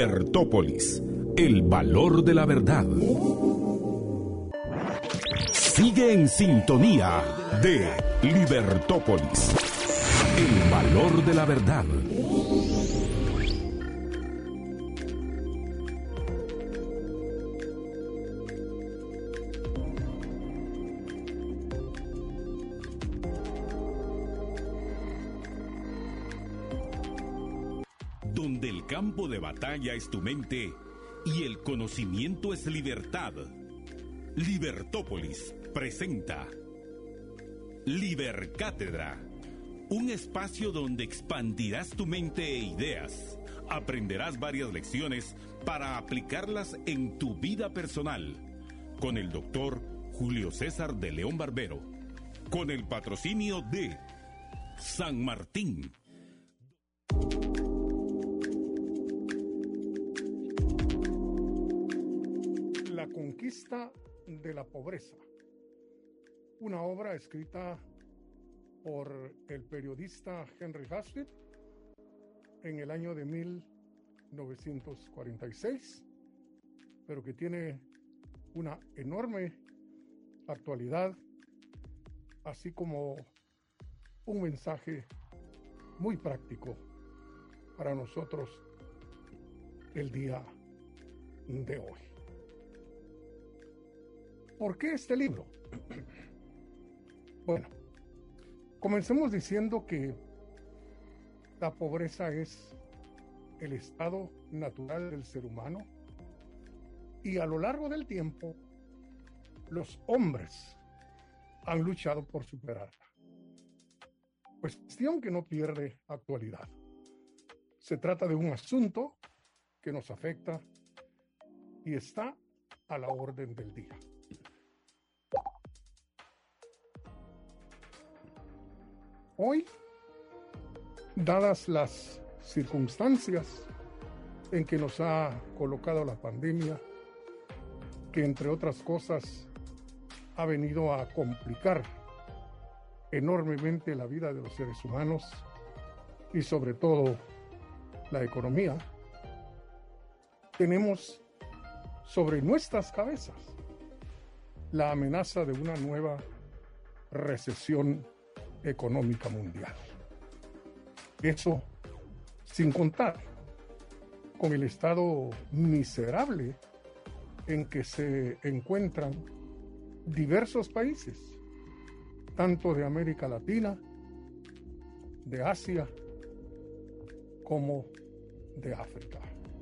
Libertópolis, el valor de la verdad. Sigue en sintonía de Libertópolis. El valor de la verdad. Donde el campo de batalla es tu mente y el conocimiento es libertad. Libertópolis presenta Libercátedra, un espacio donde expandirás tu mente e ideas, aprenderás varias lecciones para aplicarlas en tu vida personal, con el doctor Julio César de León Barbero, con el patrocinio de San Martín. La conquista de la pobreza, una obra escrita por el periodista Henry Hazlitt en el año de 1946, pero que tiene una enorme actualidad, así como un mensaje muy práctico para nosotros el día de hoy. ¿Por qué este libro? Bueno, comencemos diciendo que la pobreza es el estado natural del ser humano y a lo largo del tiempo los hombres han luchado por superarla. Cuestión que no pierde actualidad. Se trata de un asunto que nos afecta y está a la orden del día. Hoy, dadas las circunstancias en que nos ha colocado la pandemia, que entre otras cosas ha venido a complicar enormemente la vida de los seres humanos y sobre todo la economía, tenemos sobre nuestras cabezas la amenaza de una nueva recesión económica mundial. Eso sin contar con el estado miserable en que se encuentran diversos países, tanto de América Latina, de Asia, como de África.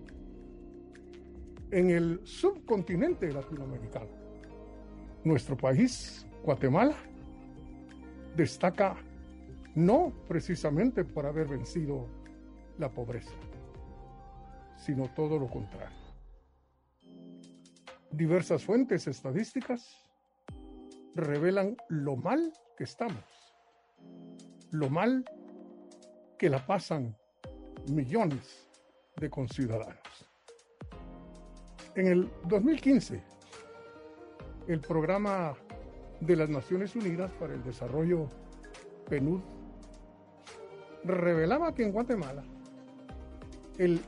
En el subcontinente latinoamericano, nuestro país, Guatemala, destaca no precisamente por haber vencido la pobreza, sino todo lo contrario. Diversas fuentes estadísticas revelan lo mal que estamos, lo mal que la pasan millones de conciudadanos. En el 2015, el programa de las Naciones Unidas para el Desarrollo, PNUD, revelaba que en Guatemala el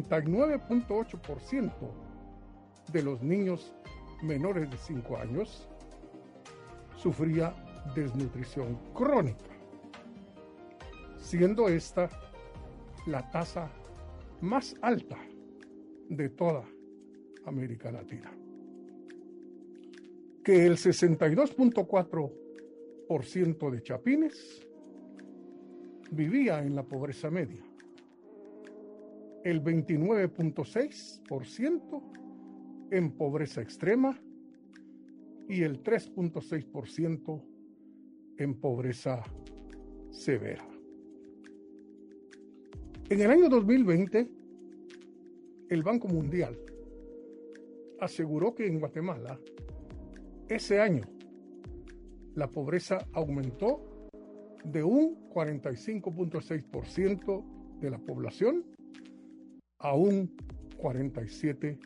49.8% de los niños menores de 5 años sufría desnutrición crónica, siendo esta la tasa más alta de toda América Latina. Que el 62.4% de chapines vivía en la pobreza media, el 29.6% en pobreza extrema y el 3.6% en pobreza severa. En el año 2020, el Banco Mundial aseguró que en Guatemala, ese año, la pobreza aumentó de un 45.6% de la población a un 47%.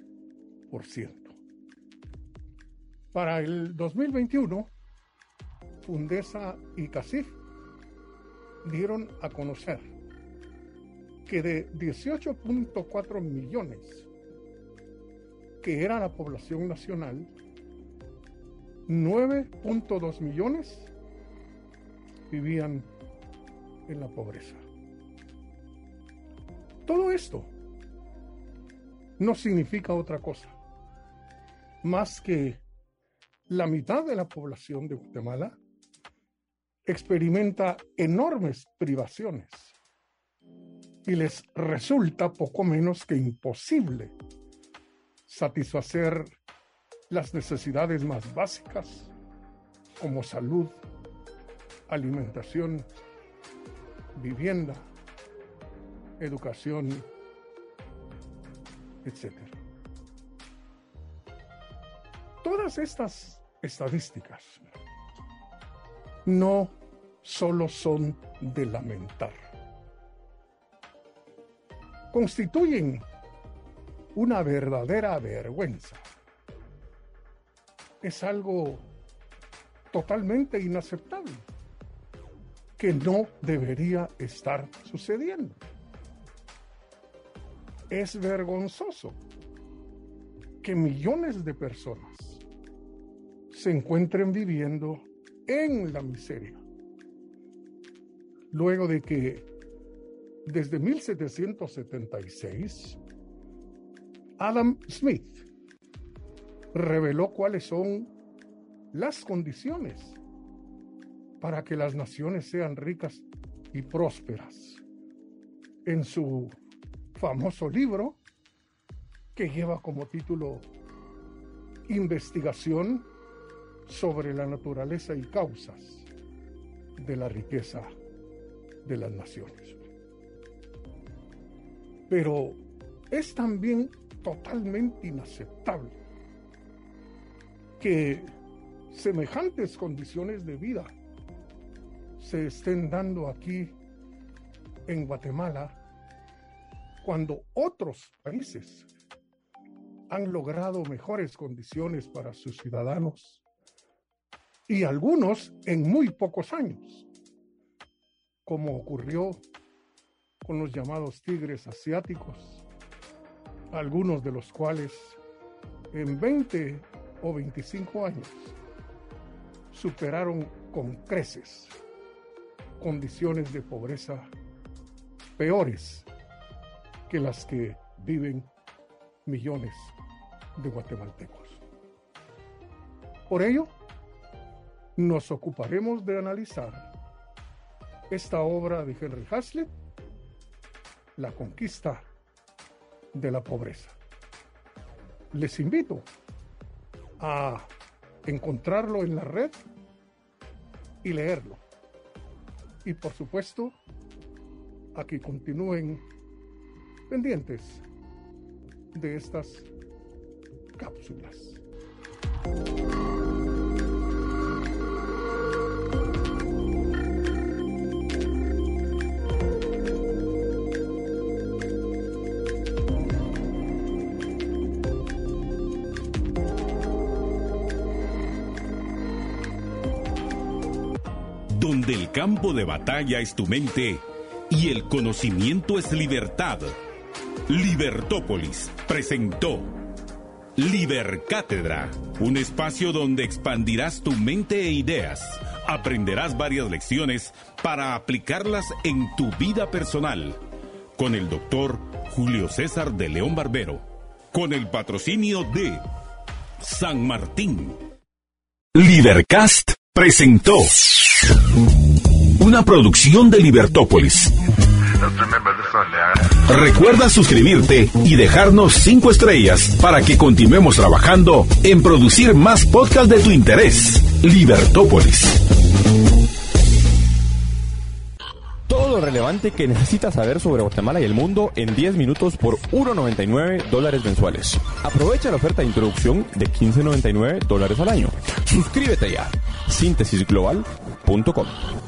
Para el 2021, Fundesa y CACIF dieron a conocer que de 18.4 millones, que era la población nacional, 9.2 millones vivían en la pobreza. Todo esto no significa otra cosa más que la mitad de la población de Guatemala experimenta enormes privaciones y les resulta poco menos que imposible satisfacer las necesidades más básicas como salud, alimentación, vivienda, educación, etc. Todas estas estadísticas no solo son de lamentar, constituyen una verdadera vergüenza. Es algo totalmente inaceptable que no debería estar sucediendo. Es vergonzoso que millones de personas se encuentren viviendo en la miseria, luego de que desde 1776 Adam Smith reveló cuáles son las condiciones para que las naciones sean ricas y prósperas en su famoso libro que lleva como título Investigación sobre la naturaleza y causas de la riqueza de las naciones. Pero es también totalmente inaceptable que semejantes condiciones de vida se estén dando aquí en Guatemala cuando otros países han logrado mejores condiciones para sus ciudadanos y algunos en muy pocos años, como ocurrió con los llamados tigres asiáticos, algunos de los cuales en 20 o 25 años superaron con creces condiciones de pobreza peores que las que viven millones de guatemaltecos. Por ello, nos ocuparemos de analizar esta obra de Henry Hazlitt, La conquista de la pobreza. Les invito a encontrarlo en la red y leerlo. Y por supuesto, a que continúen pendientes de estas cápsulas. Donde el campo de batalla es tu mente y el conocimiento es libertad. Libertópolis presentó Libercátedra, un espacio donde expandirás tu mente e ideas, aprenderás varias lecciones para aplicarlas en tu vida personal, con el doctor Julio César de León Barbero, con el patrocinio de San Martín. Libercast presentó una producción de Libertópolis. Recuerda suscribirte y dejarnos 5 estrellas para que continuemos trabajando en producir más podcasts de tu interés. Libertópolis. Todo lo relevante que necesitas saber sobre Guatemala y el mundo en 10 minutos por $1.99 mensuales. Aprovecha la oferta de introducción de $15.99 al año. Suscríbete ya. Síntesisglobal.com